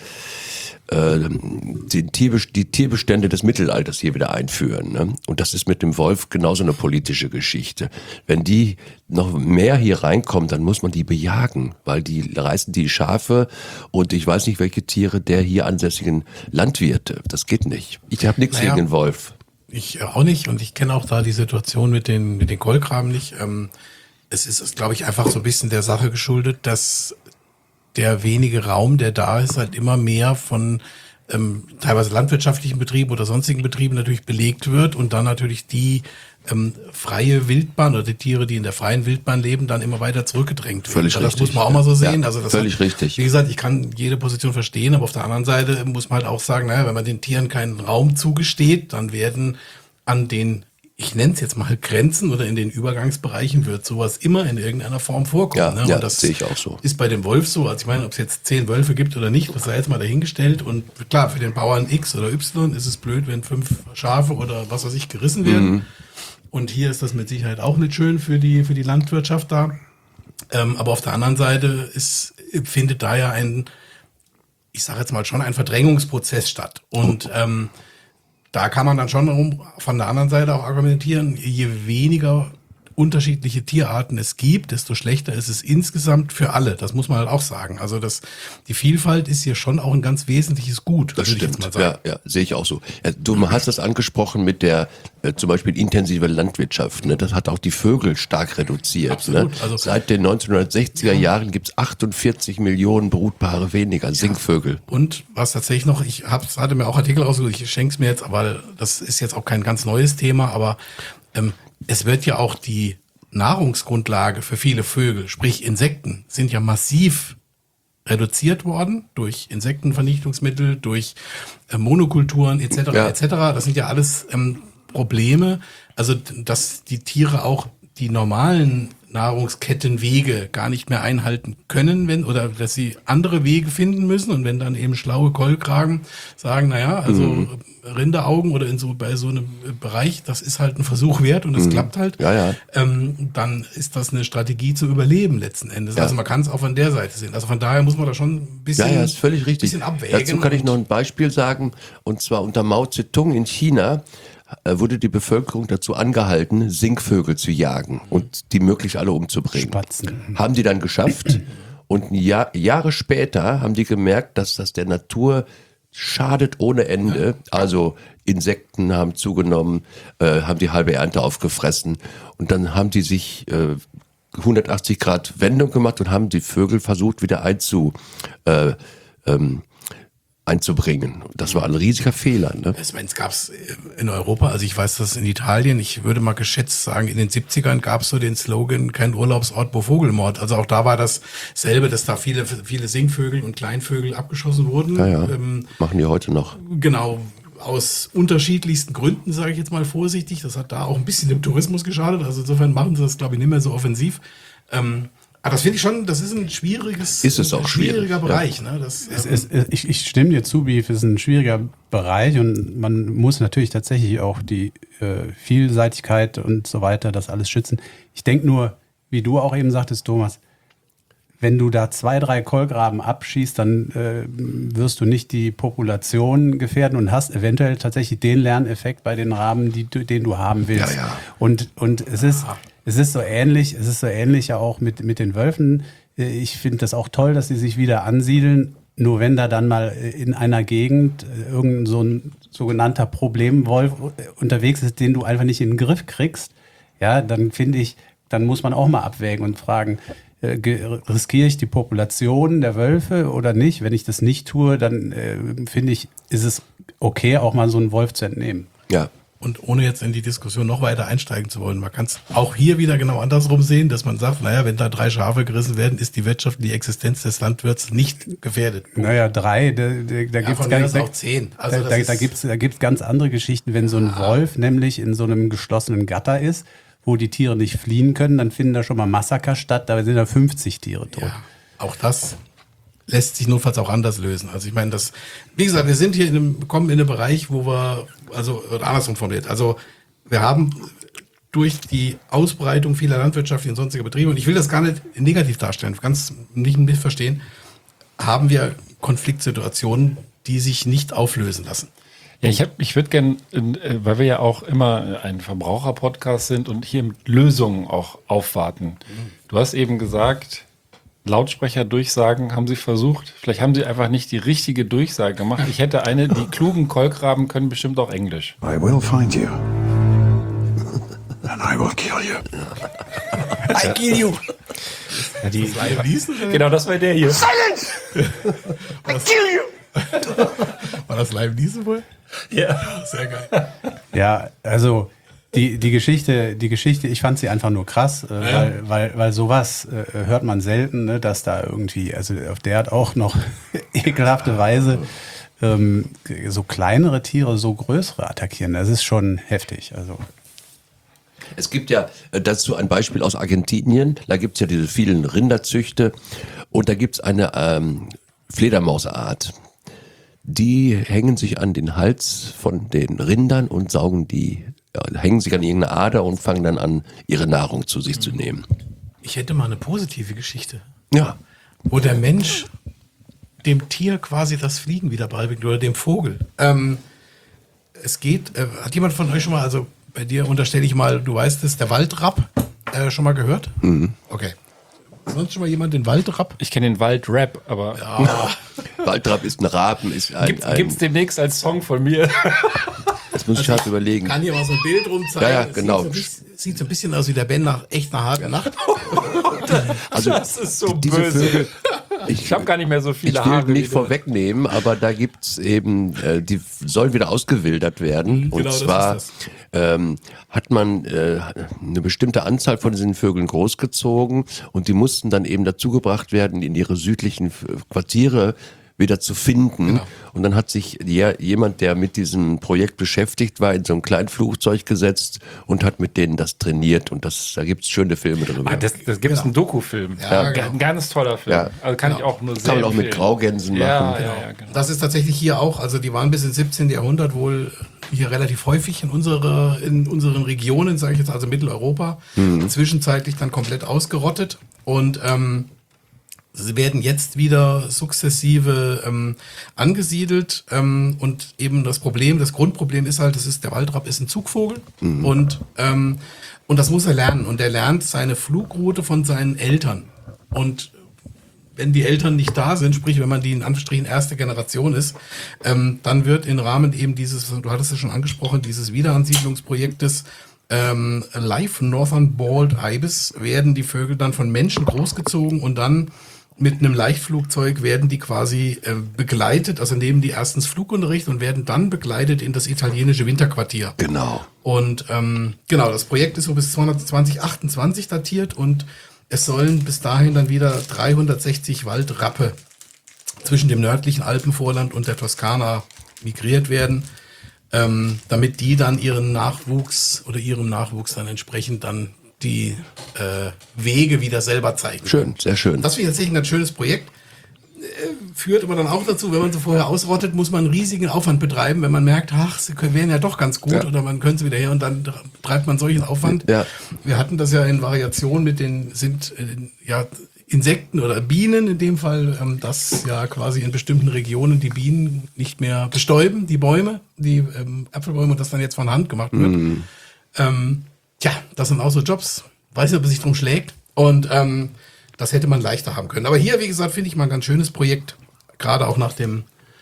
äh, die, Tierbest- die Tierbestände des Mittelalters hier wieder einführen, ne? Und das ist mit dem Wolf genauso eine politische Geschichte. Wenn die noch mehr hier reinkommen, dann muss man die bejagen, weil die reißen die Schafe und ich weiß nicht, welche Tiere der hier ansässigen Landwirte. Das geht nicht. Ich habe nichts Naja, gegen den Wolf. Ich auch nicht und ich kenne auch da die Situation mit den, mit den Kolkraben nicht. Ähm, es ist, glaube ich, einfach so ein bisschen der Sache geschuldet, dass der wenige Raum, der da ist, halt immer mehr von ähm, teilweise landwirtschaftlichen Betrieben oder sonstigen Betrieben natürlich belegt wird und dann natürlich die ähm, freie Wildbahn oder die Tiere, die in der freien Wildbahn leben, dann immer weiter zurückgedrängt werden. Völlig Das richtig. muss man auch mal so sehen. Ja, also das völlig hat, richtig. Wie gesagt, ich kann jede Position verstehen, aber auf der anderen Seite muss man halt auch sagen, naja, wenn man den Tieren keinen Raum zugesteht, dann werden an den, ich nenne es jetzt mal Grenzen oder in den Übergangsbereichen wird sowas immer in irgendeiner Form vorkommen. Ja, ne? ja, Und das sehe ich auch so. ist bei dem Wolf so. Also ich meine, ob es jetzt zehn Wölfe gibt oder nicht, das sei jetzt mal dahingestellt. Und klar, für den Bauern X oder Y ist es blöd, wenn fünf Schafe oder was weiß ich gerissen werden. Mhm. Und hier ist das mit Sicherheit auch nicht schön für die, für die Landwirtschaft da. Ähm, aber auf der anderen Seite ist, findet da ja ein, ich sage jetzt mal schon ein Verdrängungsprozess statt. Und ähm, da kann man dann schon von der anderen Seite auch argumentieren, je weniger unterschiedliche Tierarten es gibt, desto schlechter ist es insgesamt für alle. Das muss man halt auch sagen. Also das, die Vielfalt ist hier schon auch ein ganz wesentliches Gut. Das würde ich jetzt stimmt, mal sagen. ja, ja, sehe ich auch so. Ja, du hast das angesprochen mit der äh, zum Beispiel intensive Landwirtschaft. Ne? Das hat auch die Vögel stark reduziert. Absolut, Ne? also- Seit den neunzehnhundertsechziger Jahren gibt es achtundvierzig Millionen Brutpaare weniger, Singvögel. Und was tatsächlich noch, ich hab, hatte mir auch Artikel rausgesucht, ich schenke es mir jetzt, aber das ist jetzt auch kein ganz neues Thema, aber ähm, es wird ja auch die Nahrungsgrundlage für viele Vögel, sprich Insekten, sind ja massiv reduziert worden durch Insektenvernichtungsmittel, durch äh, Monokulturen et cetera Ja. et cetera. Das sind ja alles ähm, Probleme, also d- dass die Tiere auch die normalen Nahrungskettenwege gar nicht mehr einhalten können, wenn oder dass sie andere Wege finden müssen und wenn dann eben schlaue Kolkragen sagen, naja, also Mhm. Rinderaugen oder in so bei so einem Bereich, das ist halt ein Versuch wert und es Mhm. klappt halt, Ja, ja. ähm, dann ist das eine Strategie zu überleben letzten Endes. Ja. Also man kann es auch von der Seite sehen. Also von daher muss man da schon ein bisschen, Ja, ja, ist völlig richtig. bisschen abwägen. Dazu kann ich noch ein Beispiel sagen. Und zwar unter Mao Zedong in China äh, wurde die Bevölkerung dazu angehalten, Singvögel zu jagen und die möglichst alle umzubringen. Spatzen. Haben die dann geschafft. Und ein Jahr, Jahre später haben die gemerkt, dass das der Natur schadet ohne Ende. Also Insekten haben zugenommen, äh, haben die halbe Ernte aufgefressen. Und dann haben die sich äh, hundertachtzig Grad Wendung gemacht und haben die Vögel versucht wieder einzu, äh, ähm, einzubringen. Das war ein riesiger Fehler. Ne? Ich meine, es gab es in Europa, also ich weiß das in Italien, ich würde mal geschätzt sagen, in den siebzigern gab es so den Slogan, kein Urlaubsort, wo Vogelmord. Also auch da war dasselbe, dass da viele, viele Singvögel und Kleinvögel abgeschossen wurden. Ja, ja. Ähm, Machen die heute noch. Genau, aus unterschiedlichsten Gründen, sage ich jetzt mal vorsichtig. Das hat da auch ein bisschen dem Tourismus geschadet. Also insofern machen sie das, glaube ich, nicht mehr so offensiv. Ähm, aber das finde ich schon, das ist ein schwieriges, Ist es auch ein schwieriger schwierig, Bereich. ja. Ne? Das, Es ähm, ist, ich, ich stimme dir zu, Beef, es ist ein schwieriger Bereich und man muss natürlich tatsächlich auch die äh, Vielseitigkeit und so weiter, das alles schützen. Ich denke nur, wie du auch eben sagtest, Thomas, wenn du da zwei, drei Kolkraben abschießt, dann äh, wirst du nicht die Population gefährden und hast eventuell tatsächlich den Lerneffekt bei den Raben, die, du- den du haben willst. Ja, ja. Und, und es ist, es ist so ähnlich, es ist so ähnlich ja auch mit, mit den Wölfen. Ich finde das auch toll, dass sie sich wieder ansiedeln. Nur wenn da dann mal in einer Gegend irgendein so ein sogenannter Problemwolf unterwegs ist, den du einfach nicht in den Griff kriegst, ja, dann finde ich, dann muss man auch mal abwägen und fragen, äh, ge- riskiere ich die Population der Wölfe oder nicht? Wenn ich das nicht tue, dann äh, finde ich, ist es okay, auch mal so einen Wolf zu entnehmen. Ja. Und ohne jetzt in die Diskussion noch weiter einsteigen zu wollen, man kann es auch hier wieder genau andersrum sehen, dass man sagt, naja, wenn da drei Schafe gerissen werden, ist die Wirtschaft, die Existenz des Landwirts nicht gefährdet. Naja, drei, da, da, da Ja, gibt's von gar mir nicht. aus auch zehn. Also da das da, ist- da gibt's da gibt's ganz andere Geschichten. Wenn so ein Wolf nämlich in so einem geschlossenen Gatter ist, wo die Tiere nicht fliehen können, dann finden da schon mal Massaker statt, da sind da fünfzig Tiere tot. auch das lässt sich notfalls auch anders lösen. Also ich meine, das, wie gesagt, wir sind hier in einem, kommen in einen Bereich, wo wir, also andersrum formuliert, also wir haben durch die Ausbreitung vieler landwirtschaftlicher und sonstiger Betriebe, und ich will das gar nicht negativ darstellen, ganz nicht missverstehen, haben wir Konfliktsituationen, die sich nicht auflösen lassen. Ja, ich, hab, ich würde gerne, weil wir ja auch immer ein Verbraucher-Podcast sind und hier mit Lösungen auch aufwarten. Du hast eben gesagt, Lautsprecherdurchsagen haben sie versucht. Vielleicht haben sie einfach nicht die richtige Durchsage gemacht. Ich hätte eine, die klugen Kolkraben können bestimmt auch Englisch. I will find you. And I will kill you. I kill you. Ja, die, Live Niesen, oder? Genau, das war der hier. Silence! I kill you! War das Live Niesen wohl? Ja. Sehr geil. Ja, also die, die Geschichte, die Geschichte, ich fand sie einfach nur krass, äh, Ja. weil, weil, weil sowas äh, hört man selten, ne, dass da irgendwie, also auf der hat auch noch ekelhafte Weise ähm, so kleinere Tiere, so größere attackieren. Das ist schon heftig. Also Es gibt ja äh, dazu ein Beispiel aus Argentinien. Da gibt's ja diese vielen Rinderzüchte. Und da gibt's eine ähm, Fledermausart. Die hängen sich an den Hals von den Rindern und saugen die, ja, hängen sich an irgendeine Ader und fangen dann an, ihre Nahrung zu sich zu nehmen. Ich hätte mal eine positive Geschichte. Ja. Wo der Mensch dem Tier quasi das Fliegen wieder beibringt oder dem Vogel. Ähm, es geht, äh, hat jemand von euch schon mal, also bei dir unterstelle ich mal, du weißt es, der Waldrapp äh, schon mal gehört? Mhm. Okay. Sonst schon mal jemand den Waldrapp? Ich kenne den Waldrapp, aber Ja. Waldrapp ist ein Raben, ist ein... Gibt, ein gibt's demnächst als Song von mir. das muss ich halt überlegen. Kann hier mal so ein Bild rumzeigen. Ja, ja, Es genau. Sieht so, ein bisschen, sieht so ein bisschen aus wie der Ben nach echt einer harten Nacht. Also Das ist so diese böse. Vögel, Ich habe gar nicht mehr so viele ich will Haare. nicht wie du. vorwegnehmen, aber da gibt's eben, äh, die sollen wieder ausgewildert werden. Und genau, das zwar ist ähm, hat man äh, eine bestimmte Anzahl von diesen Vögeln großgezogen und die mussten dann eben dazugebracht werden, in ihre südlichen F- Quartiere wieder zu finden. Genau. Und dann hat sich je, jemand, der mit diesem Projekt beschäftigt war, in so ein kleines Flugzeug gesetzt und hat mit denen das trainiert. Und das, da gibt's schöne Filme darüber. Ah, das das gibt es einen Dokufilm. Ja, Ein genau. ganz toller Film. Ja. Also kann Genau. ich auch nur sehr Kann man auch mit empfehlen. Graugänsen Ja, machen. ja, ja, genau. Das ist tatsächlich hier auch, also die waren bis ins siebzehnten. Jahrhundert wohl hier relativ häufig in, unserer, in unseren Regionen, sage ich jetzt, also Mitteleuropa, zwischenzeitlich dann komplett ausgerottet und ähm, sie werden jetzt wieder sukzessive ähm, angesiedelt ähm, und eben das Problem, das Grundproblem ist halt, das ist, der Waldrapp ist ein Zugvogel und, ähm, und das muss er lernen und er lernt seine Flugroute von seinen Eltern und wenn die Eltern nicht da sind, sprich, wenn man die in Anführungsstrichen erste Generation ist, ähm, dann wird im Rahmen eben dieses, du hattest es schon angesprochen, dieses Wiederansiedlungsprojektes ähm, Live Northern Bald Ibis werden die Vögel dann von Menschen großgezogen und dann mit einem Leichtflugzeug werden die quasi äh, begleitet, also nehmen die erstens Flugunterricht und werden dann begleitet in das italienische Winterquartier. Genau. Und ähm, genau, das Projekt ist so bis zwanzig achtundzwanzig datiert und es sollen bis dahin dann wieder dreihundertsechzig Waldrappe zwischen dem nördlichen Alpenvorland und der Toskana migriert werden, ähm, damit die dann ihren Nachwuchs oder ihrem Nachwuchs dann entsprechend dann die äh, Wege wieder selber zeigen. Schön, sehr schön. Das finde ich tatsächlich ein ganz schönes Projekt. Äh, führt aber dann auch dazu, wenn man sie vorher ausrottet, muss man einen riesigen Aufwand betreiben, wenn man merkt, ach, sie können, wären ja doch ganz gut Ja. oder man könnte sie wieder her und dann treibt man solchen Aufwand. Ja. Wir hatten das ja in Variation mit den sind äh, ja Insekten oder Bienen in dem Fall, ähm, dass ja quasi in bestimmten Regionen die Bienen nicht mehr bestäuben, die Bäume, die ähm, Apfelbäume und das dann jetzt von Hand gemacht wird. Mhm. Ähm, tja, das sind auch so Jobs. Weiß nicht, ob es sich drum schlägt. Und ähm, das hätte man leichter haben können. Aber hier, wie gesagt, finde ich mal ein ganz schönes Projekt. Gerade auch nach dem,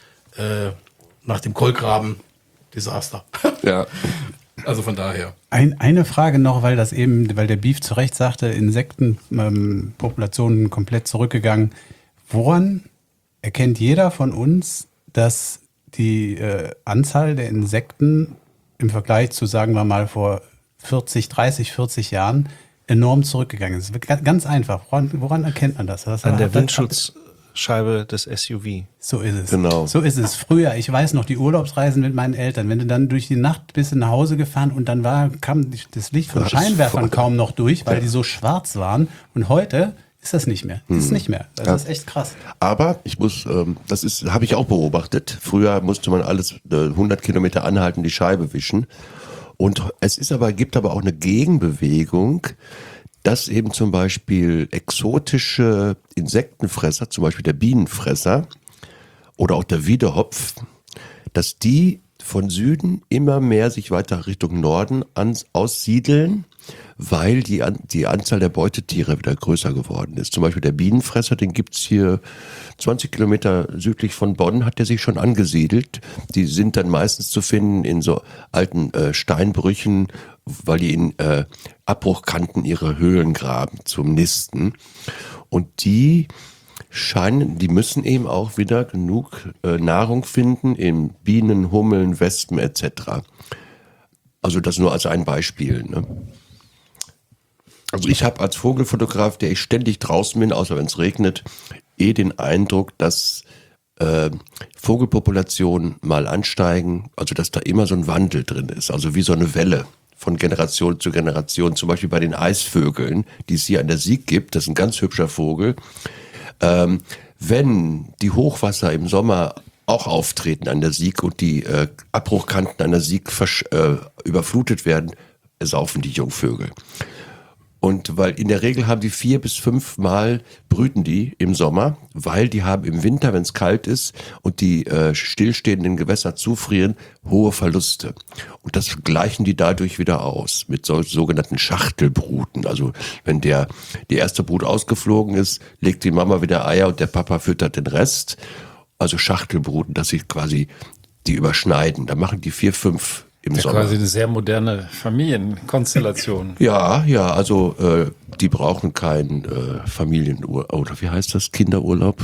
äh, nach dem Kolkraben-Desaster. Ja. Also von daher. Ein, eine Frage noch, weil das eben, weil der Beef zu Recht sagte, Insektenpopulationen ähm, komplett zurückgegangen. Woran erkennt jeder von uns, dass die äh, Anzahl der Insekten im Vergleich zu, sagen wir mal, vor vierzig, dreißig, vierzig Jahren enorm zurückgegangen ist? Ganz, ganz einfach. Woran, woran erkennt man das? das An der hat- Windschutzscheibe des S U V. So ist es. Genau. So ist es. Früher, ich weiß noch, die Urlaubsreisen mit meinen Eltern, wenn du dann durch die Nacht bist nach Hause gefahren und dann war, kam das Licht von Das ist Scheinwerfern voll. kaum noch durch, weil Ja. die so schwarz waren. Und heute ist das nicht mehr. Das ist Hm. nicht mehr. Das Ja. ist echt krass. Aber ich muss, ähm, das ist, habe ich auch beobachtet. Früher musste man alles äh, hundert Kilometer anhalten, die Scheibe wischen. Und es ist aber, gibt aber auch eine Gegenbewegung, dass eben zum Beispiel exotische Insektenfresser, zum Beispiel der Bienenfresser oder auch der Wiedehopf, dass die von Süden immer mehr sich weiter Richtung Norden an, aussiedeln, weil die, an, die Anzahl der Beutetiere wieder größer geworden ist. Zum Beispiel der Bienenfresser, den gibt's hier zwanzig Kilometer südlich von Bonn, hat der sich schon angesiedelt. Die sind dann meistens zu finden in so alten äh, Steinbrüchen, weil die in äh, Abbruchkanten ihre Höhlen graben zum Nisten. Und die scheinen, die müssen eben auch wieder genug äh, Nahrung finden in Bienen, Hummeln, Wespen et cetera. Also das nur als ein Beispiel. Ne? Also ich habe als Vogelfotograf, der ich ständig draußen bin, außer wenn es regnet, eh den Eindruck, dass äh, Vogelpopulationen mal ansteigen, also dass da immer so ein Wandel drin ist, also wie so eine Welle von Generation zu Generation, zum Beispiel bei den Eisvögeln, die es hier an der Sieg gibt, das ist ein ganz hübscher Vogel. Ähm, wenn die Hochwasser im Sommer auch auftreten an der Sieg und die äh, Abbruchkanten an der Sieg versch- äh, überflutet werden, saufen die Jungvögel. Und weil in der Regel haben die vier bis fünf Mal brüten die im Sommer, weil die haben im Winter, wenn es kalt ist und die äh, stillstehenden Gewässer zufrieren, hohe Verluste. Und das gleichen die dadurch wieder aus mit so, sogenannten Schachtelbruten. Also wenn der die erste Brut ausgeflogen ist, legt die Mama wieder Eier und der Papa füttert den Rest. Also Schachtelbruten, dass sie quasi die überschneiden. Da machen die vier, fünf im Ja, Sommer. quasi eine sehr moderne Familienkonstellation. Ja, ja, also äh, die brauchen keinen äh, Familienurlaub, oder wie heißt das, Kinderurlaub?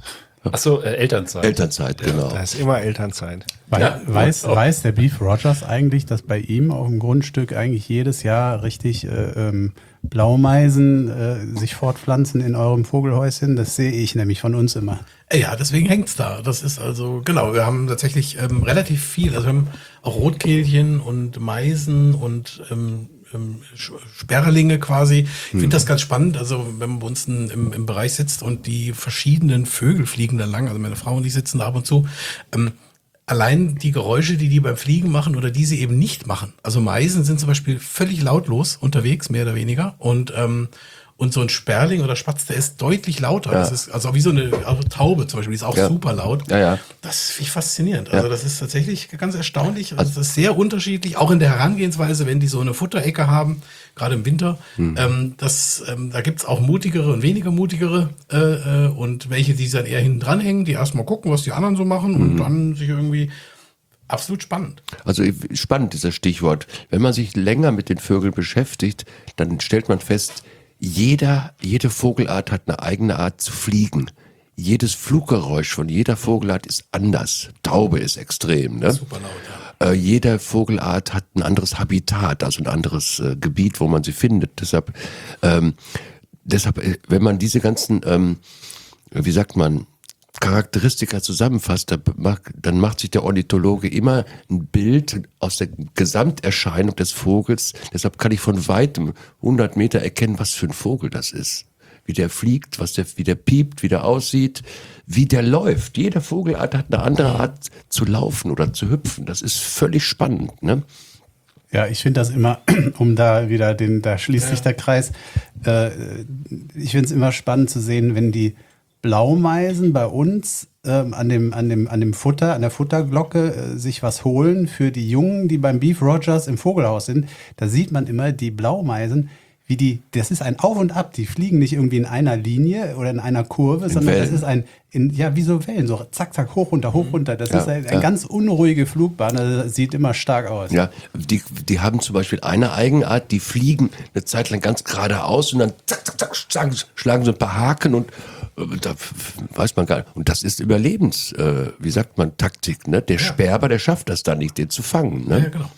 Achso, äh, Elternzeit. Elternzeit, genau. Da ist immer Elternzeit. Wei- Ja, weiß, auch. weiß der Beef Rogers eigentlich, dass bei ihm auf dem Grundstück eigentlich jedes Jahr richtig äh, ähm, Blaumeisen äh, sich fortpflanzen in eurem Vogelhäuschen? Das sehe ich nämlich von uns immer. Ja, deswegen hängt's da. Das ist also, genau, wir haben tatsächlich ähm, relativ viel. Also wir haben auch Rotkehlchen und Meisen und ähm, ähm, Sch- Sperlinge quasi. Ich finde das ganz spannend. Also wenn man bei uns in, im, im Bereich sitzt und die verschiedenen Vögel fliegen da lang, also meine Frau und ich sitzen da ab und zu, ähm, allein die Geräusche, die die beim Fliegen machen oder die sie eben nicht machen. Also Meisen sind zum Beispiel völlig lautlos unterwegs, mehr oder weniger. Und ähm, und so ein Sperling oder Spatz, der ist deutlich lauter. Ja. Das ist also wie so eine also Taube zum Beispiel, die ist auch Ja. super laut. Ja, ja. Das finde ich faszinierend. Also Ja. das ist tatsächlich ganz erstaunlich. Also das ist sehr unterschiedlich, auch in der Herangehensweise, wenn die so eine Futterecke haben, gerade im Winter. Hm. Ähm, das, ähm, da gibt's auch mutigere und weniger mutigere äh, äh, und welche, die dann eher hinten dranhängen, die erstmal gucken, was die anderen so machen und Mhm. dann sich irgendwie absolut spannend. Also spannend dieser Stichwort. Wenn man sich länger mit den Vögeln beschäftigt, dann stellt man fest, jeder, jede Vogelart hat eine eigene Art zu fliegen. Jedes Fluggeräusch von jeder Vogelart ist anders. Taube ist extrem, ne? Super laut, ja. Äh, jede Vogelart hat ein anderes Habitat, also ein anderes äh, Gebiet, wo man sie findet. Deshalb, ähm, deshalb, äh, wenn man diese ganzen, ähm, wie sagt man, Charakteristika zusammenfasst, dann macht sich der Ornithologe immer ein Bild aus der Gesamterscheinung des Vogels. Deshalb kann ich von weitem hundert Meter erkennen, was für ein Vogel das ist. Wie der fliegt, was der, wie der piept, wie der aussieht, wie der läuft. Jede Vogelart hat eine andere Art zu laufen oder zu hüpfen. Das ist völlig spannend, ne? Ja, ich finde das immer, um da wieder den, da schließt sich der Kreis. Äh, ich finde es immer spannend zu sehen, wenn die Blaumeisen bei uns ähm, an dem, an dem, an dem Futter, an der Futterglocke äh, sich was holen für die Jungen, die beim Beef Rogers im Vogelhaus sind. Da sieht man immer die Blaumeisen, wie die, das ist ein Auf und Ab. Die fliegen nicht irgendwie in einer Linie oder in einer Kurve, In sondern Wellen. das ist ein, in, ja, wie so Wellen, so zack, zack, hoch, runter, hoch, runter. Das Ja, ist ein, ja. eine ganz unruhige Flugbahn. Also das sieht immer stark aus. Ja, die, die haben zum Beispiel eine Eigenart, die fliegen eine Zeit lang ganz geradeaus und dann zack, zack, zack, schlagen, schlagen so ein paar Haken und äh, da weiß man gar nicht. Und das ist Überlebens, äh, wie sagt man, Taktik, ne? Der Sperber, der schafft das dann nicht, den zu fangen, ne? Ja, genau.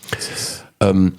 Ähm,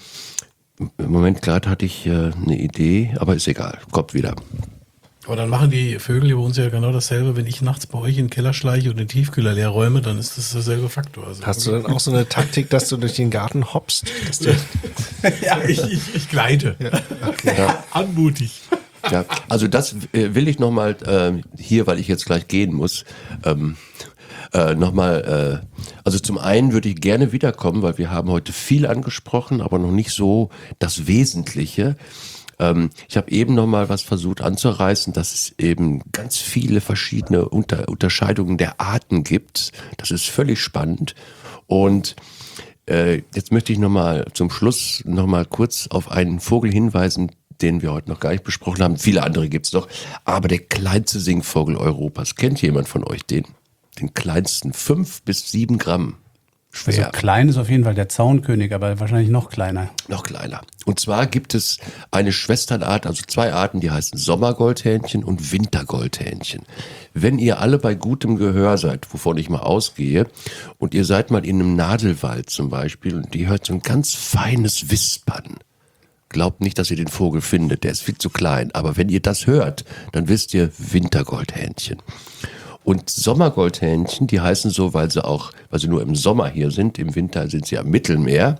Im Moment gerade hatte ich äh, eine Idee, aber ist egal, kommt wieder. Aber dann machen die Vögel hier bei uns ja genau dasselbe. Wenn ich nachts bei euch in den Keller schleiche und den Tiefkühler leer räume, dann ist das derselbe Faktor. Also Hast du dann auch so eine Taktik, dass du durch den Garten hoppst? Dass du ja, ich, ich, ich gleite. Ja, okay. Ja. Anmutig. Ja, also das äh, will ich nochmal äh, hier, weil ich jetzt gleich gehen muss, ähm, äh, nochmal, äh, also zum einen würde ich gerne wiederkommen, weil wir haben heute viel angesprochen, aber noch nicht so das Wesentliche. Ähm, ich habe eben nochmal was versucht anzureißen, dass es eben ganz viele verschiedene Unter- Unterscheidungen der Arten gibt. Das ist völlig spannend. Und äh, jetzt möchte ich nochmal zum Schluss nochmal kurz auf einen Vogel hinweisen, den wir heute noch gar nicht besprochen haben. Viele andere gibt's noch. Aber der kleinste Singvogel Europas. Kennt jemand von euch den? Den kleinsten. Fünf bis sieben Gramm. Schwer. Also klein ist auf jeden Fall der Zaunkönig, aber wahrscheinlich noch kleiner. Noch kleiner. Und zwar gibt es eine Schwesternart, also zwei Arten, die heißen Sommergoldhähnchen und Wintergoldhähnchen. Wenn ihr alle bei gutem Gehör seid, wovon ich mal ausgehe, und ihr seid mal in einem Nadelwald zum Beispiel und ihr hört so ein ganz feines Wispern, glaubt nicht, dass ihr den Vogel findet, der ist viel zu klein. Aber wenn ihr das hört, dann wisst ihr Wintergoldhähnchen. Und Sommergoldhähnchen, die heißen so, weil sie auch, weil sie nur im Sommer hier sind, im Winter sind sie am Mittelmeer.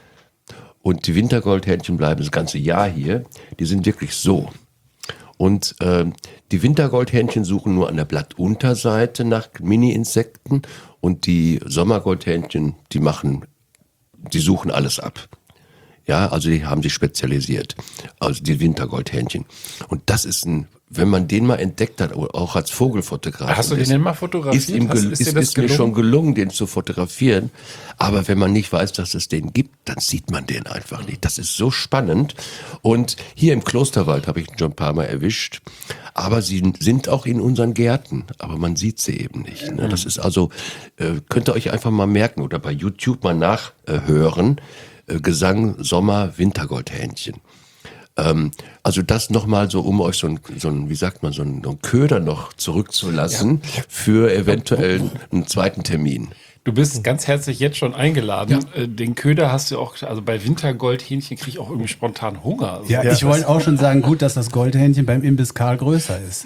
Und die Wintergoldhähnchen bleiben das ganze Jahr hier. Die sind wirklich so. Und äh, die Wintergoldhähnchen suchen nur an der Blattunterseite nach Mini-Insekten und die Sommergoldhähnchen, die machen, die suchen alles ab. Ja, also die haben sich spezialisiert, also die Wintergoldhähnchen. Und das ist ein, wenn man den mal entdeckt hat, auch als Vogelfotograf. Hast du den denn mal fotografiert? Ist, ihm Hast- gel- ist ist, dir das ist mir gelungen? schon gelungen, den zu fotografieren. Aber wenn man nicht weiß, dass es den gibt, dann sieht man den einfach nicht. Das ist so spannend. Und hier im Klosterwald habe ich ihn schon ein paar Mal erwischt. Aber sie sind auch in unseren Gärten. Aber man sieht sie eben nicht. Ne? Das ist also, äh, könnt ihr euch einfach mal merken oder bei YouTube mal nachhören. Äh, Gesang, Sommer, Wintergoldhähnchen. Ähm, also das nochmal so, um euch so ein, so ein, wie sagt man, so ein, so ein Köder noch zurückzulassen für eventuell einen zweiten Termin. Du bist ganz herzlich jetzt schon eingeladen. Äh, Den Köder hast du auch, also bei Wintergoldhähnchen kriege ich auch irgendwie spontan Hunger. Also Ja, ich wollte auch schon sagen, gut, dass das Goldhähnchen beim Imbiss Karl größer ist.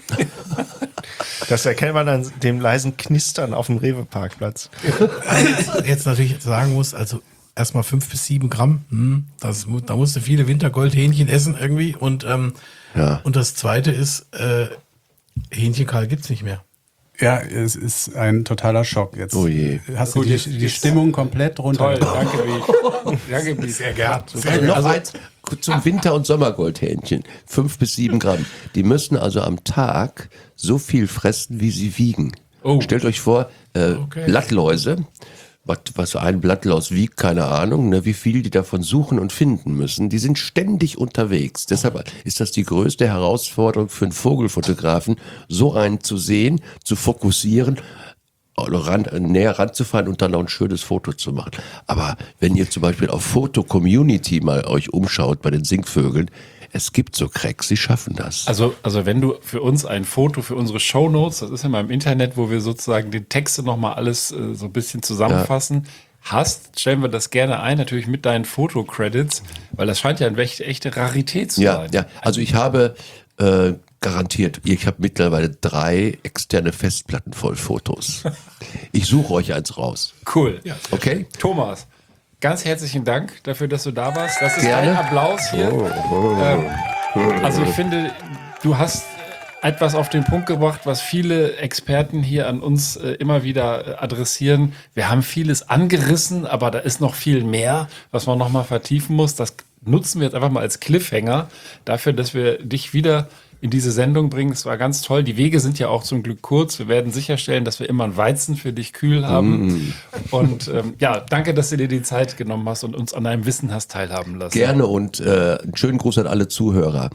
Das erkennt man an dem leisen Knistern auf dem Rewe-Parkplatz. jetzt, jetzt natürlich sagen muss, also erstmal fünf bis sieben Gramm, hm, das, mu- da musst du viele Wintergoldhähnchen essen irgendwie. Und, ähm, Ja. und das zweite ist, äh, Hähnchenkahl gibt's nicht mehr. Ja, es ist ein totaler Schock jetzt. Oh je. Hast du Gut, die, jetzt- die jetzt- Stimmung komplett runter? toll, danke, wie. Danke, wie. Sehr gern. Also noch eins zum Winter- und Sommergoldhähnchen. Fünf bis sieben Gramm. Die müssen also am Tag so viel fressen, wie sie wiegen. Oh. Stellt euch vor, äh, Okay. Blattläuse, was, was ein Blattlaus wiegt, keine Ahnung, ne, wie viel die davon suchen und finden müssen. Die sind ständig unterwegs. Deshalb ist das die größte Herausforderung für einen Vogelfotografen, so einen zu sehen, zu fokussieren, oder ran, näher ranzufahren und dann noch ein schönes Foto zu machen. Aber wenn ihr zum Beispiel auf Foto-Community mal euch umschaut bei den Singvögeln, es gibt so Cracks, die schaffen das. Also, also wenn du für uns ein Foto für unsere Shownotes, das ist ja mal im Internet, wo wir sozusagen die Texte nochmal alles äh, so ein bisschen zusammenfassen, hast, stellen wir das gerne ein, natürlich mit deinen Foto-Credits, weil das scheint ja eine echt, echte Rarität zu Ja, sein. ja. Also ich habe äh, garantiert, ich habe mittlerweile drei externe Festplatten voll Fotos. Ich suche euch eins raus. Cool. Okay? Thomas, ganz herzlichen Dank dafür, dass du da warst. Das ist Gerne. dein Applaus hier. Ähm, also ich finde, du hast etwas auf den Punkt gebracht, was viele Experten hier an uns äh, immer wieder äh, adressieren. Wir haben vieles angerissen, aber da ist noch viel mehr, was man noch mal vertiefen muss. Das nutzen wir jetzt einfach mal als Cliffhanger dafür, dass wir dich wieder in diese Sendung bringen. Es war ganz toll. Die Wege sind ja auch zum Glück kurz. Wir werden sicherstellen, dass wir immer einen Weizen für dich kühl haben. Mm. Und ähm, ja, danke, dass du dir die Zeit genommen hast und uns an deinem Wissen hast teilhaben lassen. Gerne und äh, einen schönen Gruß an alle Zuhörer.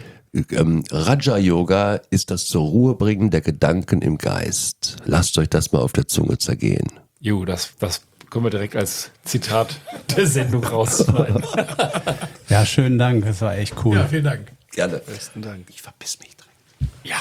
Ähm, Raja Yoga ist das zur Ruhe bringen der Gedanken im Geist. Lasst euch das mal auf der Zunge zergehen. Jo, das, das können wir direkt als Zitat der Sendung rausschneiden. Ja, schönen Dank, das war echt cool. Ja, vielen Dank. Gerne. Besten Dank. Ich verpiss mich drin. Ja.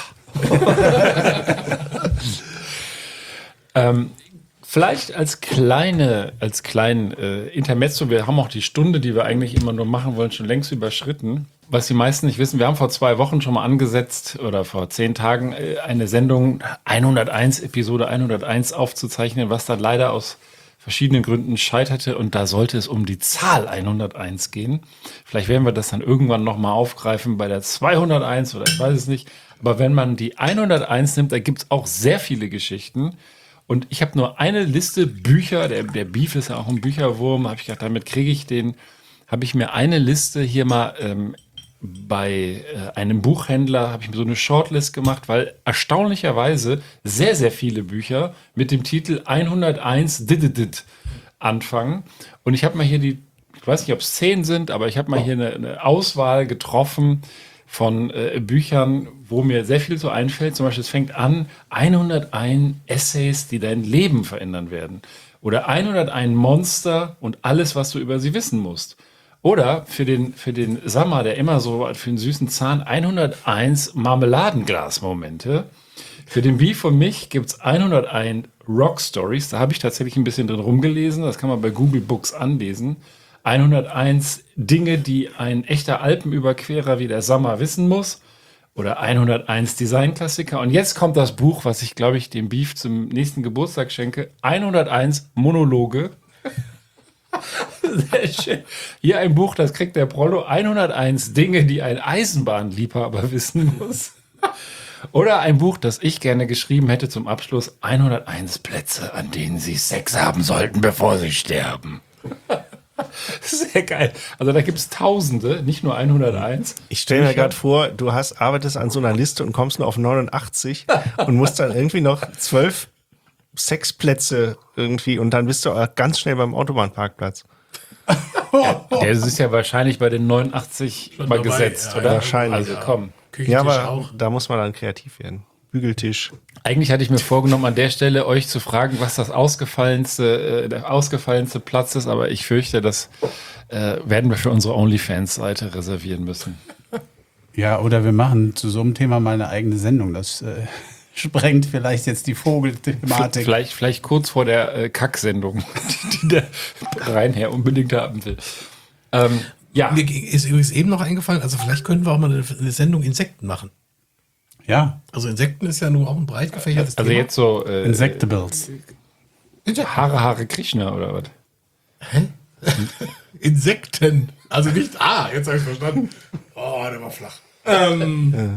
ähm, vielleicht als kleine, als kleinen äh, Intermezzo, wir haben auch die Stunde, die wir eigentlich immer nur machen wollen, schon längst überschritten. Was die meisten nicht wissen, wir haben vor zwei Wochen schon mal angesetzt oder vor zehn Tagen äh, eine Sendung hunderteins, Episode hunderteins aufzuzeichnen, was dann leider aus verschiedenen Gründen scheiterte und da sollte es um die Zahl hunderteins gehen. Vielleicht werden wir das dann irgendwann nochmal aufgreifen bei der zweihunderteins oder ich weiß es nicht. Aber wenn man die hunderteins nimmt, da gibt es auch sehr viele Geschichten. Und ich habe nur eine Liste Bücher, der, der Beef ist ja auch ein Bücherwurm, habe ich gedacht, damit kriege ich den, habe ich mir eine Liste hier mal ähm, bei äh, einem Buchhändler, habe ich mir so eine Shortlist gemacht, weil erstaunlicherweise sehr, sehr viele Bücher mit dem Titel hunderteins Dididid anfangen. Und ich habe mal hier die, ich weiß nicht, ob es zehn sind, aber ich habe mal hier eine, eine Auswahl getroffen von äh, Büchern, wo mir sehr viel so einfällt. Zum Beispiel, es fängt an, hunderteins Essays, die dein Leben verändern werden. Oder hunderteins Monster und alles, was du über sie wissen musst. Oder für den, für den Sammer, der immer so für den süßen Zahn, hunderteins Marmeladenglas-Momente. Für den Beef von mich gibt es hunderteins Rock Stories. Da habe ich tatsächlich ein bisschen drin rumgelesen. Das kann man bei Google Books anlesen. hunderteins Dinge, die ein echter Alpenüberquerer wie der Sammer wissen muss. Oder hunderteins Designklassiker. Und jetzt kommt das Buch, was ich, glaube ich, dem Beef zum nächsten Geburtstag schenke. hunderteins Monologe. Sehr schön. Hier ein Buch, das kriegt der Prollo. hunderteins Dinge, die ein Eisenbahnliebhaber wissen muss. Oder ein Buch, das ich gerne geschrieben hätte zum Abschluss. hunderteins Plätze, an denen Sie Sex haben sollten, bevor Sie sterben. Sehr geil. Also da gibt es Tausende, nicht nur hunderteins. Ich stelle mir gerade vor, du hast, arbeitest an so einer Liste und kommst nur auf neunundachtzig und musst dann irgendwie noch zwölf Sexplätze irgendwie und dann bist du auch ganz schnell beim Autobahnparkplatz. Ja, das ist ja wahrscheinlich bei den neunundachtzig Schon mal dabei, gesetzt, ja, oder? Wahrscheinlich. Also komm. Ja, aber da muss man dann kreativ werden. Bügeltisch. Eigentlich hatte ich mir vorgenommen, an der Stelle euch zu fragen, was das ausgefallenste, äh, der ausgefallenste Platz ist, aber ich fürchte, das äh, werden wir für unsere OnlyFans-Seite reservieren müssen. Ja, oder wir machen zu so einem Thema mal eine eigene Sendung. Das äh, sprengt vielleicht jetzt die Vogelthematik. Vielleicht, vielleicht kurz vor der äh, Kack-Sendung, die, die der Reinherr unbedingt haben will. Ähm, ja. Mir ist übrigens eben noch eingefallen, also vielleicht könnten wir auch mal eine, eine Sendung Insekten machen. Ja. Also Insekten ist ja nur auch ein breit gefächertes Also Thema. jetzt so äh, Insectables. Hare Hare Krishna oder was? Hä? Insekten. Also nicht, ah, jetzt habe ich verstanden. Oh, der war flach. Ähm,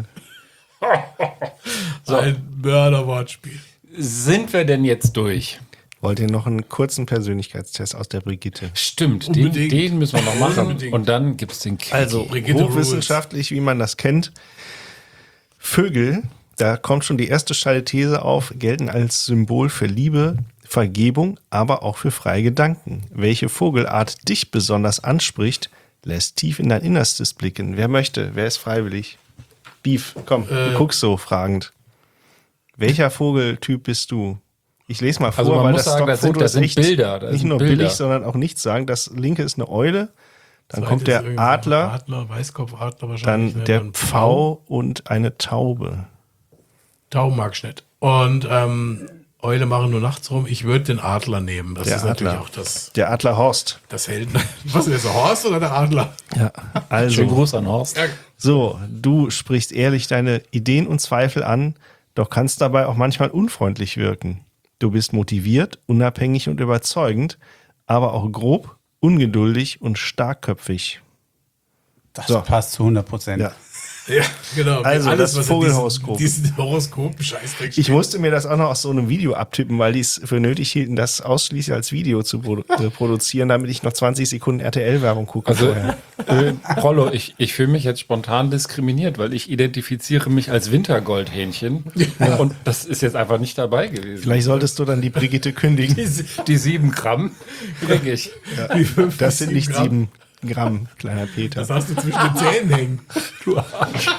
so ein Mörderwortspiel. Sind wir denn jetzt durch? Wollt ihr noch einen kurzen Persönlichkeitstest aus der Brigitte? Stimmt, den, Unbedingt. den müssen wir noch machen. Unbedingt. Und dann gibt es den Quickie. Also Brigitte hochwissenschaftlich, wie man das kennt. Vögel, da kommt schon die erste steile These auf, gelten als Symbol für Liebe, Vergebung, aber auch für freie Gedanken. Welche Vogelart dich besonders anspricht, lässt tief in dein Innerstes blicken. Wer möchte? Wer ist freiwillig? Beef, komm, Äh. du guckst so fragend. Welcher Vogeltyp bist du? Ich lese mal vor, Also man weil muss das sagen, das sind- Stockfoto das ist sind echt Bilder, das nicht sind nur Bilder. billig, sondern auch nichts sagen. Das linke ist eine Eule, dann Zweite kommt ist der irgendwie Adler, Adler, Weißkopfadler wahrscheinlich. dann ne? der Dann Pfau und eine Taube. Tau mag ich nicht. Und ähm, Eule machen nur nachts rum. Ich würde den Adler nehmen. Das Der ist natürlich Adler. auch das, Der Adler Horst. das Helden. Was ist das, der Horst oder der Adler? Ja, also. Schönen Gruß an Horst. Ja, So, du sprichst ehrlich deine Ideen und Zweifel an, doch kannst dabei auch manchmal unfreundlich wirken. Du bist motiviert, unabhängig und überzeugend, aber auch grob, ungeduldig und starkköpfig. Das So. passt zu hundert Prozent. Ja. ja genau. Also, das was in Vogelhoroskop. Diesen, diesen Horoskop-Scheißdreck Ich steht. musste mir das auch noch aus so einem Video abtippen, weil die es für nötig hielten, das ausschließlich als Video zu produ äh, produzieren, damit ich noch zwanzig Sekunden R T L-Werbung gucke Also, vorher. äh, Prollo, ich, ich fühle mich jetzt spontan diskriminiert, weil ich identifiziere mich als Wintergoldhähnchen. Und das ist jetzt einfach nicht dabei gewesen. Vielleicht solltest du dann die Brigitte kündigen. Die, die sieben Gramm kriege ich. Die fünf bis Das sind nicht Gramm. sieben Gramm, kleiner Peter. Das hast du zwischen den Zähnen hängen. Du Arsch.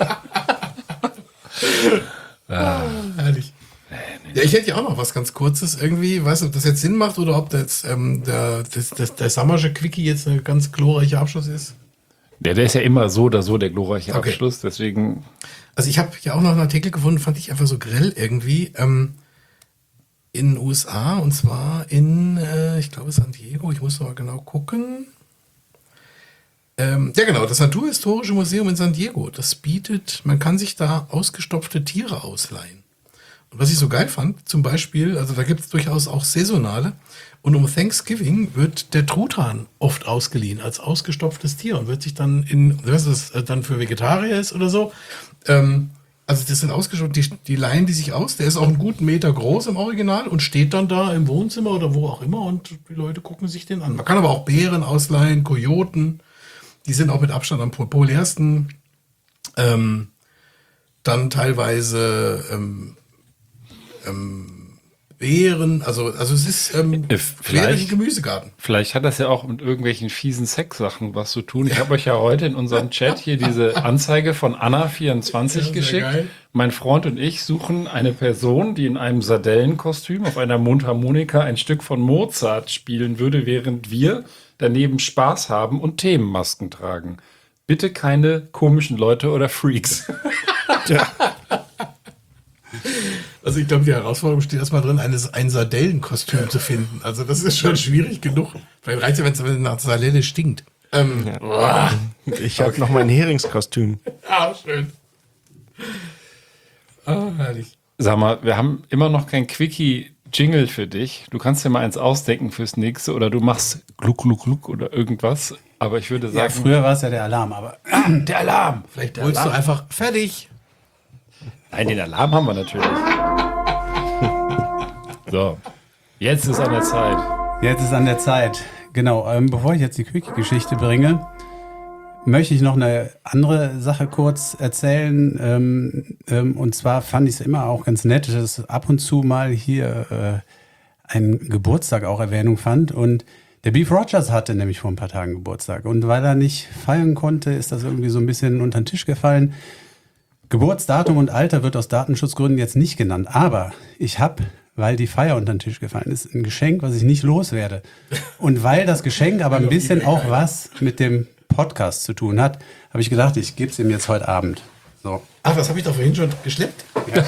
Ah, herrlich. Ja, ich hätte ja auch noch was ganz Kurzes irgendwie. Weißt du, ob das jetzt Sinn macht oder ob das, ähm, der, das, das, der Summersche Quickie jetzt ein ganz glorreicher Abschluss ist? Der, der ist ja immer so oder so der glorreiche Okay. Abschluss, deswegen. Also ich habe ja auch noch einen Artikel gefunden, fand ich einfach so grell irgendwie, ähm, in den U S A und zwar in, äh, ich glaube San Diego, ich muss noch mal genau gucken. Ähm, ja genau, das Naturhistorische Museum in San Diego, das bietet, man kann sich da ausgestopfte Tiere ausleihen. Was ich so geil fand, zum Beispiel, also da gibt es durchaus auch saisonale. Und um Thanksgiving wird der Truthahn oft ausgeliehen als ausgestopftes Tier und wird sich dann in, was ist das, dann für Vegetarier ist oder so. Ähm, also das sind ausgestopft, die, die leihen die sich aus. Der ist auch einen guten Meter groß im Original und steht dann da im Wohnzimmer oder wo auch immer und die Leute gucken sich den an. Man kann aber auch Bären ausleihen, Kojoten, die sind auch mit Abstand am populärsten. Ähm, dann teilweise ähm, ähm, Beeren, also, also es ist ähm, vielleicht ein Gemüsegarten. Vielleicht hat das ja auch mit irgendwelchen fiesen Sexsachen was zu tun. Ich habe euch ja heute in unserem Chat hier diese Anzeige von Anna vierundzwanzig Ja, geschickt. geil. Mein Freund und ich suchen eine Person, die in einem Sardellenkostüm auf einer Mundharmonika ein Stück von Mozart spielen würde, während wir daneben Spaß haben und Themenmasken tragen. Bitte keine komischen Leute oder Freaks. Ja. Also ich glaube, die Herausforderung steht erstmal drin, eines, ein Sardellenkostüm zu finden. Also das ist schon schwierig genug. Vielleicht reicht ja, wenn es nach Sardelle stinkt. Ähm, Ja. Ich habe noch mein Heringskostüm. Ah, schön. Ah, herrlich. Sag mal, wir haben immer noch kein Quickie-Jingle für dich. Du kannst dir mal eins ausdenken fürs nächste oder du machst Gluck, Gluck, Gluck oder irgendwas. Aber ich würde Ja, sagen... früher war es ja der Alarm, aber der Alarm! Vielleicht Der holst du Alarm. einfach fertig. Nein, den Alarm haben wir natürlich. So, jetzt ist an der Zeit. Jetzt ist an der Zeit. Genau, ähm, bevor ich jetzt die Quickie-Geschichte bringe, möchte ich noch eine andere Sache kurz erzählen. Ähm, ähm, und zwar fand ich es immer auch ganz nett, dass ab und zu mal hier äh, ein Geburtstag auch Erwähnung fand. Und der Beef Rogers hatte nämlich vor ein paar Tagen Geburtstag. Und weil er nicht feiern konnte, ist das irgendwie so ein bisschen unter den Tisch gefallen. Geburtsdatum und Alter wird aus Datenschutzgründen jetzt nicht genannt. Aber ich habe, weil die Feier unter den Tisch gefallen ist, ein Geschenk, was ich nicht loswerde. Und weil das Geschenk aber ein bisschen auch was mit dem Podcast zu tun hat, habe ich gedacht, ich gebe es ihm jetzt heute Abend. So. Ach, das habe ich doch vorhin schon geschleppt. Ja,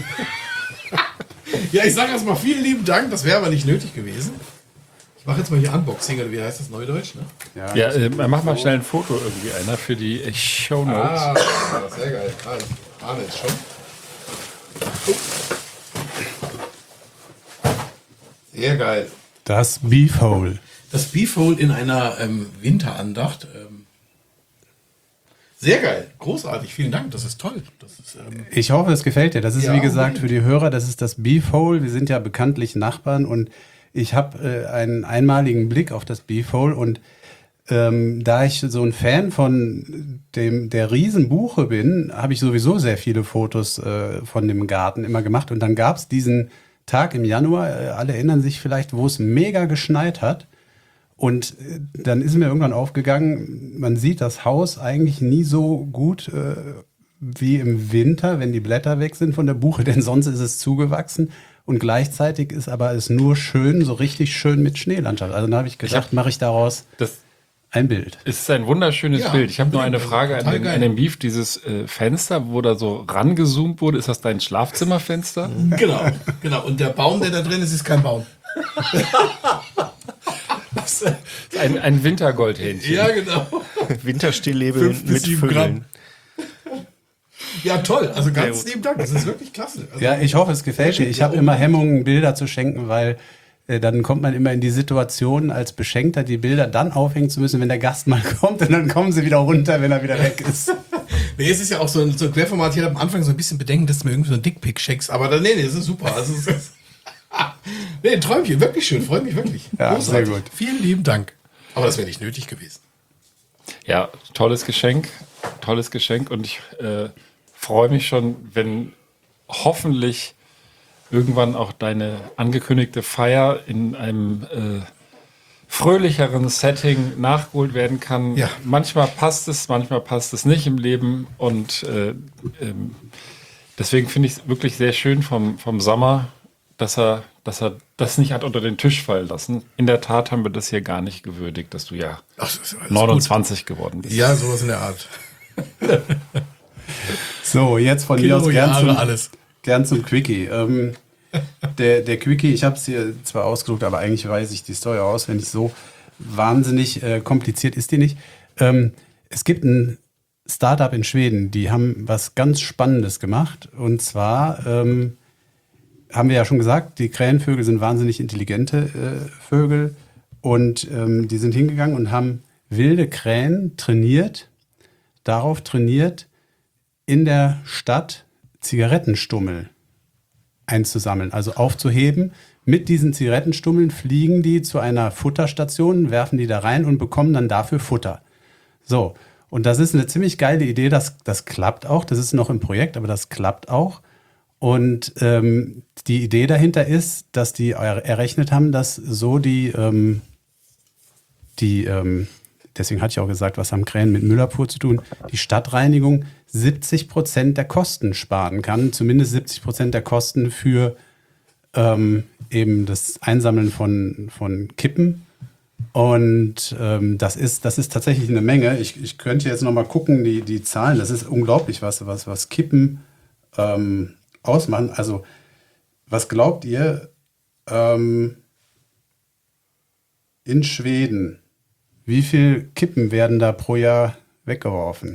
ja, ich sage erstmal vielen lieben Dank. Das wäre aber nicht nötig gewesen. Ich mache jetzt mal hier Unboxing, oder wie heißt das Neudeutsch? Ne? Ja, Ja, äh, mach mal schnell ein Foto irgendwie einer für die äh, Shownotes. Ah, sehr geil. Ah, ich ahne jetzt schon. Sehr geil. Das Beef Hole. Das Beef Hole in einer ähm, Winterandacht. Ähm, sehr geil. Großartig. Vielen Dank. Das ist toll. Das ist, ähm Ich hoffe, es gefällt dir. Das ist, Ja, wie gesagt, unbedingt. für die Hörer, das ist das Beef Hole. Wir sind ja bekanntlich Nachbarn und ich habe äh, einen einmaligen Blick auf das Beef Hole und ähm, da ich so ein Fan von dem der Riesenbuche bin, habe ich sowieso sehr viele Fotos äh, von dem Garten immer gemacht. Und dann gab es diesen Tag im Januar, äh, alle erinnern sich vielleicht, wo es mega geschneit hat. Und äh, dann ist mir irgendwann aufgegangen, man sieht das Haus eigentlich nie so gut äh, wie im Winter, wenn die Blätter weg sind von der Buche, denn sonst ist es zugewachsen. Und gleichzeitig ist aber es nur schön, so richtig schön mit Schneelandschaft. Also da habe ich gedacht, mache ich daraus Das ein Bild. ist ein wunderschönes Ja, Bild. Ich habe nur eine unbedingt. Frage an Total den, geil. an den Beef. Dieses äh, Fenster, wo da so rangezoomt wurde, ist das dein Schlafzimmerfenster? Genau, genau. Und der Baum, der da drin ist, ist kein Baum. Das ist ein, ein Wintergoldhähnchen. Ja, genau. Winterstillleben Fünf bis mit sieben Vögeln. Gramm. Ja, toll. Also ganz Sehr gut. lieben Dank. Das ist wirklich klasse. Also, Ja, ich hoffe, es gefällt dir. Ich habe immer Hemmungen, Bilder zu schenken, weil äh, dann kommt man immer in die Situation, als Beschenkter die Bilder dann aufhängen zu müssen, wenn der Gast mal kommt und dann kommen sie wieder runter, wenn er wieder weg ist. Nee, es ist ja auch so ein, so ein Querformat. Ich hatte am Anfang so ein bisschen Bedenken, dass du mir irgendwie so ein Dickpick schenkst. Aber dann, nee, nee, das ist super. Also, es ist, nee, ein Träumchen. Wirklich schön. Freut mich wirklich. Ja, Großartig. sehr gut. Vielen lieben Dank. Aber das wäre nicht nötig gewesen. Ja, tolles Geschenk. Tolles Geschenk. Und ich äh, freue mich schon, wenn hoffentlich irgendwann auch deine angekündigte Feier in einem äh, fröhlicheren Setting nachgeholt werden kann. Ja. Manchmal passt es, manchmal passt es nicht im Leben. Und äh, ähm, deswegen finde ich es wirklich sehr schön vom, vom Sommer, dass er, dass er das nicht hat unter den Tisch fallen lassen. In der Tat haben wir das hier gar nicht gewürdigt, dass du ja Ach, das ist alles neunundzwanzig geworden bist. Ja, sowas in der Art. So, jetzt von mir aus gern Kilojahre zum, alles. gern zum Quickie. Ähm, der, der Quickie, ich habe es hier zwar ausgedruckt, aber eigentlich weiß ich die Story auswendig. So wahnsinnig äh, kompliziert ist die nicht. Ähm, es gibt ein Startup in Schweden, die haben was ganz Spannendes gemacht. Und zwar ähm, haben wir ja schon gesagt, die Krähenvögel sind wahnsinnig intelligente äh, Vögel und ähm, die sind hingegangen und haben wilde Krähen trainiert, darauf trainiert, in der Stadt Zigarettenstummel einzusammeln, also aufzuheben. Mit diesen Zigarettenstummeln fliegen die zu einer Futterstation, werfen die da rein und bekommen dann dafür Futter. So, und das ist eine ziemlich geile Idee, das, das klappt auch, das ist noch im Projekt, aber das klappt auch. Und ähm, die Idee dahinter ist, dass die er- errechnet haben, dass so die, ähm, die ähm, deswegen hatte ich auch gesagt, was haben Krähen mit Müllabfuhr zu tun, die Stadtreinigung siebzig Prozent der Kosten sparen kann, zumindest siebzig Prozent der Kosten für ähm, eben das Einsammeln von, von Kippen. Und ähm, das ist, das ist tatsächlich eine Menge. Ich, ich könnte jetzt noch mal gucken, die, die Zahlen, das ist unglaublich, was, was, was Kippen ähm, ausmachen. Also, was glaubt ihr, ähm, in Schweden, wie viel Kippen werden da pro Jahr weggeworfen?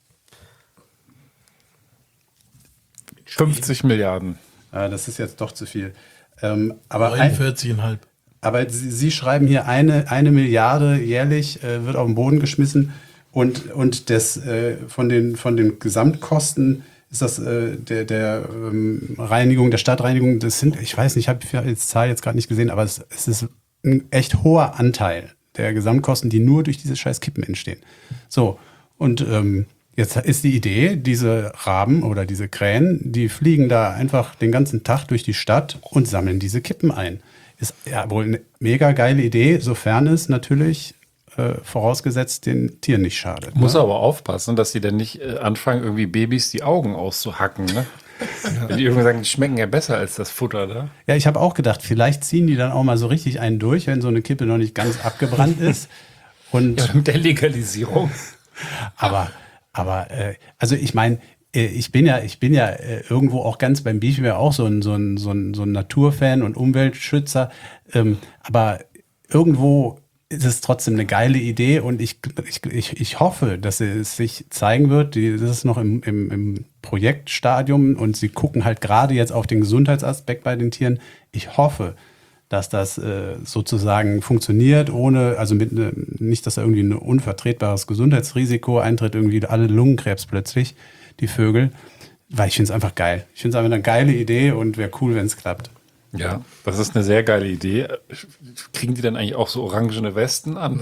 fünfzig Milliarden. Ah, das ist jetzt doch zu viel. Ähm, aber neunundvierzig Komma fünf. Aber Sie, Sie schreiben hier, eine, eine Milliarde jährlich äh, wird auf den Boden geschmissen und, und das, äh, von, den, von den Gesamtkosten ist das äh, der, der ähm, Reinigung, der Stadtreinigung, das sind, ich weiß nicht, ich habe die Zahl jetzt gerade nicht gesehen, aber es, es ist ein echt hoher Anteil der Gesamtkosten, die nur durch diese scheiß Kippen entstehen. So, und ähm, jetzt ist die Idee, diese Raben oder diese Krähen, die fliegen da einfach den ganzen Tag durch die Stadt und sammeln diese Kippen ein. Ist ja wohl eine mega geile Idee, sofern es natürlich äh, vorausgesetzt den Tieren nicht schadet. Muss ne? aber aufpassen, dass sie dann nicht äh, anfangen, irgendwie Babys die Augen auszuhacken. Ne? Wenn die irgendwie sagen, die schmecken ja besser als das Futter da. Ja, ich habe auch gedacht, vielleicht ziehen die dann auch mal so richtig einen durch, wenn so eine Kippe noch nicht ganz abgebrannt ist. Und ja, mit der Legalisierung. Aber, aber äh, also ich meine, ich bin ja, ich bin ja äh, irgendwo auch ganz beim Beef, ich bin ja auch so ein, so ein, so ein, so ein Naturfan und Umweltschützer. Ähm, aber irgendwo ist es trotzdem eine geile Idee und ich, ich, ich, ich hoffe, dass es sich zeigen wird. Die, das ist noch im, im, im Projektstadium und sie gucken halt gerade jetzt auf den Gesundheitsaspekt bei den Tieren. Ich hoffe, dass das äh, sozusagen funktioniert, ohne, also mit ne, nicht, dass da irgendwie ein unvertretbares Gesundheitsrisiko eintritt, irgendwie alle Lungenkrebs plötzlich, die Vögel, weil ich finde es einfach geil. Ich finde es einfach eine geile Idee und wäre cool, wenn es klappt. Ja, das ist eine sehr geile Idee. Kriegen die dann eigentlich auch so orangene Westen an?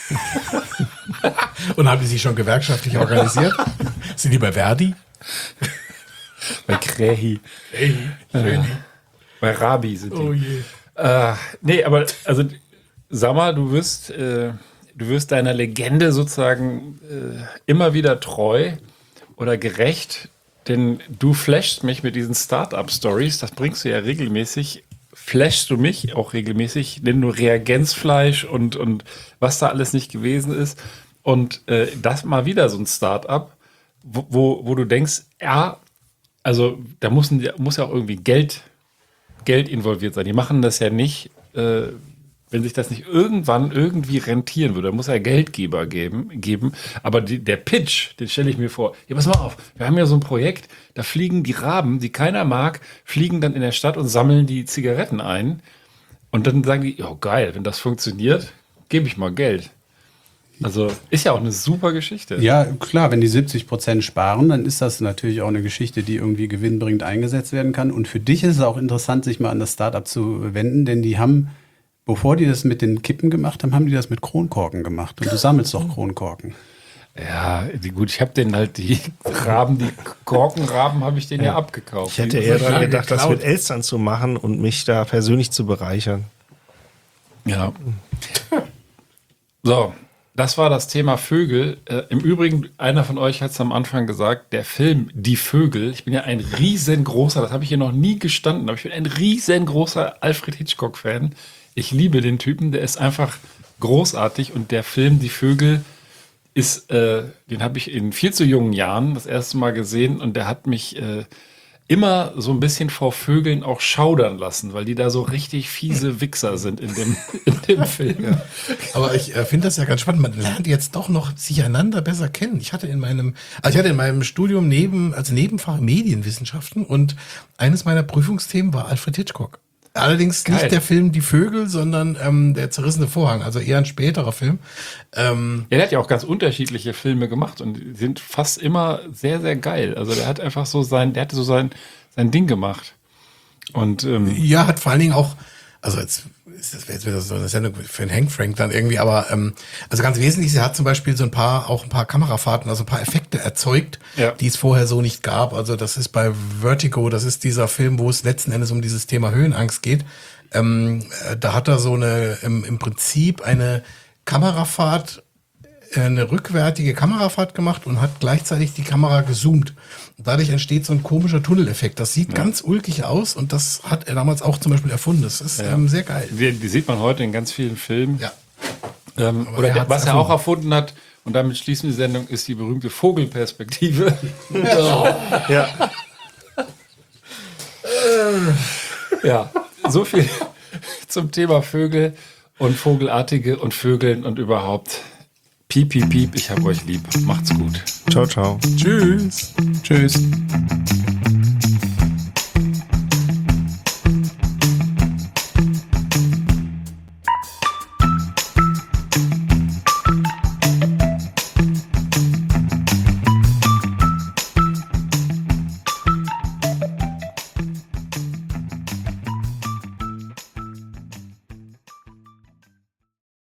Und haben die sich schon gewerkschaftlich organisiert? Sind die bei Verdi? Bei Krähi. Krähi. Äh, bei Rabi sind die. Oh je. Äh, nee, aber also sag mal, du wirst, äh, du wirst deiner Legende sozusagen äh, immer wieder treu oder gerecht, denn du flashst mich mit diesen Start-up-Stories, das bringst du ja regelmäßig, flashst du mich auch regelmäßig, denn du Reagenzfleisch und, und was da alles nicht gewesen ist. Und äh, das mal wieder so ein Start-up, wo, wo, wo du denkst, ja, also da muss, muss ja auch irgendwie Geld, Geld involviert sein. Die machen das ja nicht, äh, wenn sich das nicht irgendwann irgendwie rentieren würde, da muss ja Geldgeber geben, geben. Aber die, der Pitch, den stelle ich mir vor. Ja, pass mal auf, wir haben ja so ein Projekt, da fliegen die Raben, die keiner mag, fliegen dann in der Stadt und sammeln die Zigaretten ein. Und dann sagen die, ja geil, wenn das funktioniert, gebe ich mal Geld. Also ist ja auch eine super Geschichte. Ja, klar, wenn die siebzig Prozent sparen, dann ist das natürlich auch eine Geschichte, die irgendwie gewinnbringend eingesetzt werden kann. Und für dich ist es auch interessant, sich mal an das Startup zu wenden, denn die haben, bevor die das mit den Kippen gemacht haben, haben die das mit Kronkorken gemacht. Und du sammelst doch Kronkorken. Ja, die, gut, ich habe denen halt die Raben, die Korkenraben habe ich denen ja, ja abgekauft. Ich hätte eher daran gedacht, das mit Elstern zu machen und mich da persönlich zu bereichern. Ja. So, das war das Thema Vögel. Äh, Im Übrigen, einer von euch hat es am Anfang gesagt, der Film Die Vögel. Ich bin ja ein riesengroßer, das habe ich hier noch nie gestanden, aber ich bin ein riesengroßer Alfred Hitchcock-Fan. Ich liebe den Typen, der ist einfach großartig und der Film Die Vögel ist, äh, den habe ich in viel zu jungen Jahren das erste Mal gesehen und der hat mich äh, immer so ein bisschen vor Vögeln auch schaudern lassen, weil die da so richtig fiese Wichser sind in dem, in dem Film. Ja. Aber ich äh, finde das ja ganz spannend. Man lernt jetzt doch noch sich einander besser kennen. Ich hatte in meinem, also ich hatte in meinem Studium neben, als Nebenfach Medienwissenschaften und eines meiner Prüfungsthemen war Alfred Hitchcock. Allerdings Geil. nicht der Film Die Vögel, sondern ähm, der zerrissene Vorhang, also eher ein späterer Film. Ähm, Ja, der hat ja auch ganz unterschiedliche Filme gemacht und die sind fast immer sehr, sehr geil. Also der hat einfach so sein, der hatte so sein, sein Ding gemacht. Und ähm, ja, hat vor allen Dingen auch, also jetzt ist das jetzt wieder so eine Sendung für den Hank Frank dann irgendwie, aber ähm, also ganz wesentlich, sie hat zum Beispiel so ein paar, auch ein paar Kamerafahrten, also ein paar Effekte erzeugt, Ja. die es vorher so nicht gab. Also das ist bei Vertigo, das ist dieser Film, wo es letzten Endes um dieses Thema Höhenangst geht. Ähm, äh, da hat er so eine, im, im Prinzip eine Kamerafahrt, äh, eine rückwärtige Kamerafahrt gemacht und hat gleichzeitig die Kamera gezoomt. Und dadurch entsteht so ein komischer Tunneleffekt. Das sieht ganz ulkig aus und das hat er damals auch zum Beispiel erfunden. Das ist Ja. ähm, sehr geil. die, die sieht man heute in ganz vielen Filmen. Ja. Ähm, Aber oder er der, hat's was er erfunden. auch erfunden hat, und damit schließen wir die Sendung, ist die berühmte Vogelperspektive. Ja. Ja, so viel zum Thema Vögel und Vogelartige und Vögeln und überhaupt. Piep, piep, piep, ich hab euch lieb. Macht's gut. Ciao, ciao. Tschüss. Tschüss.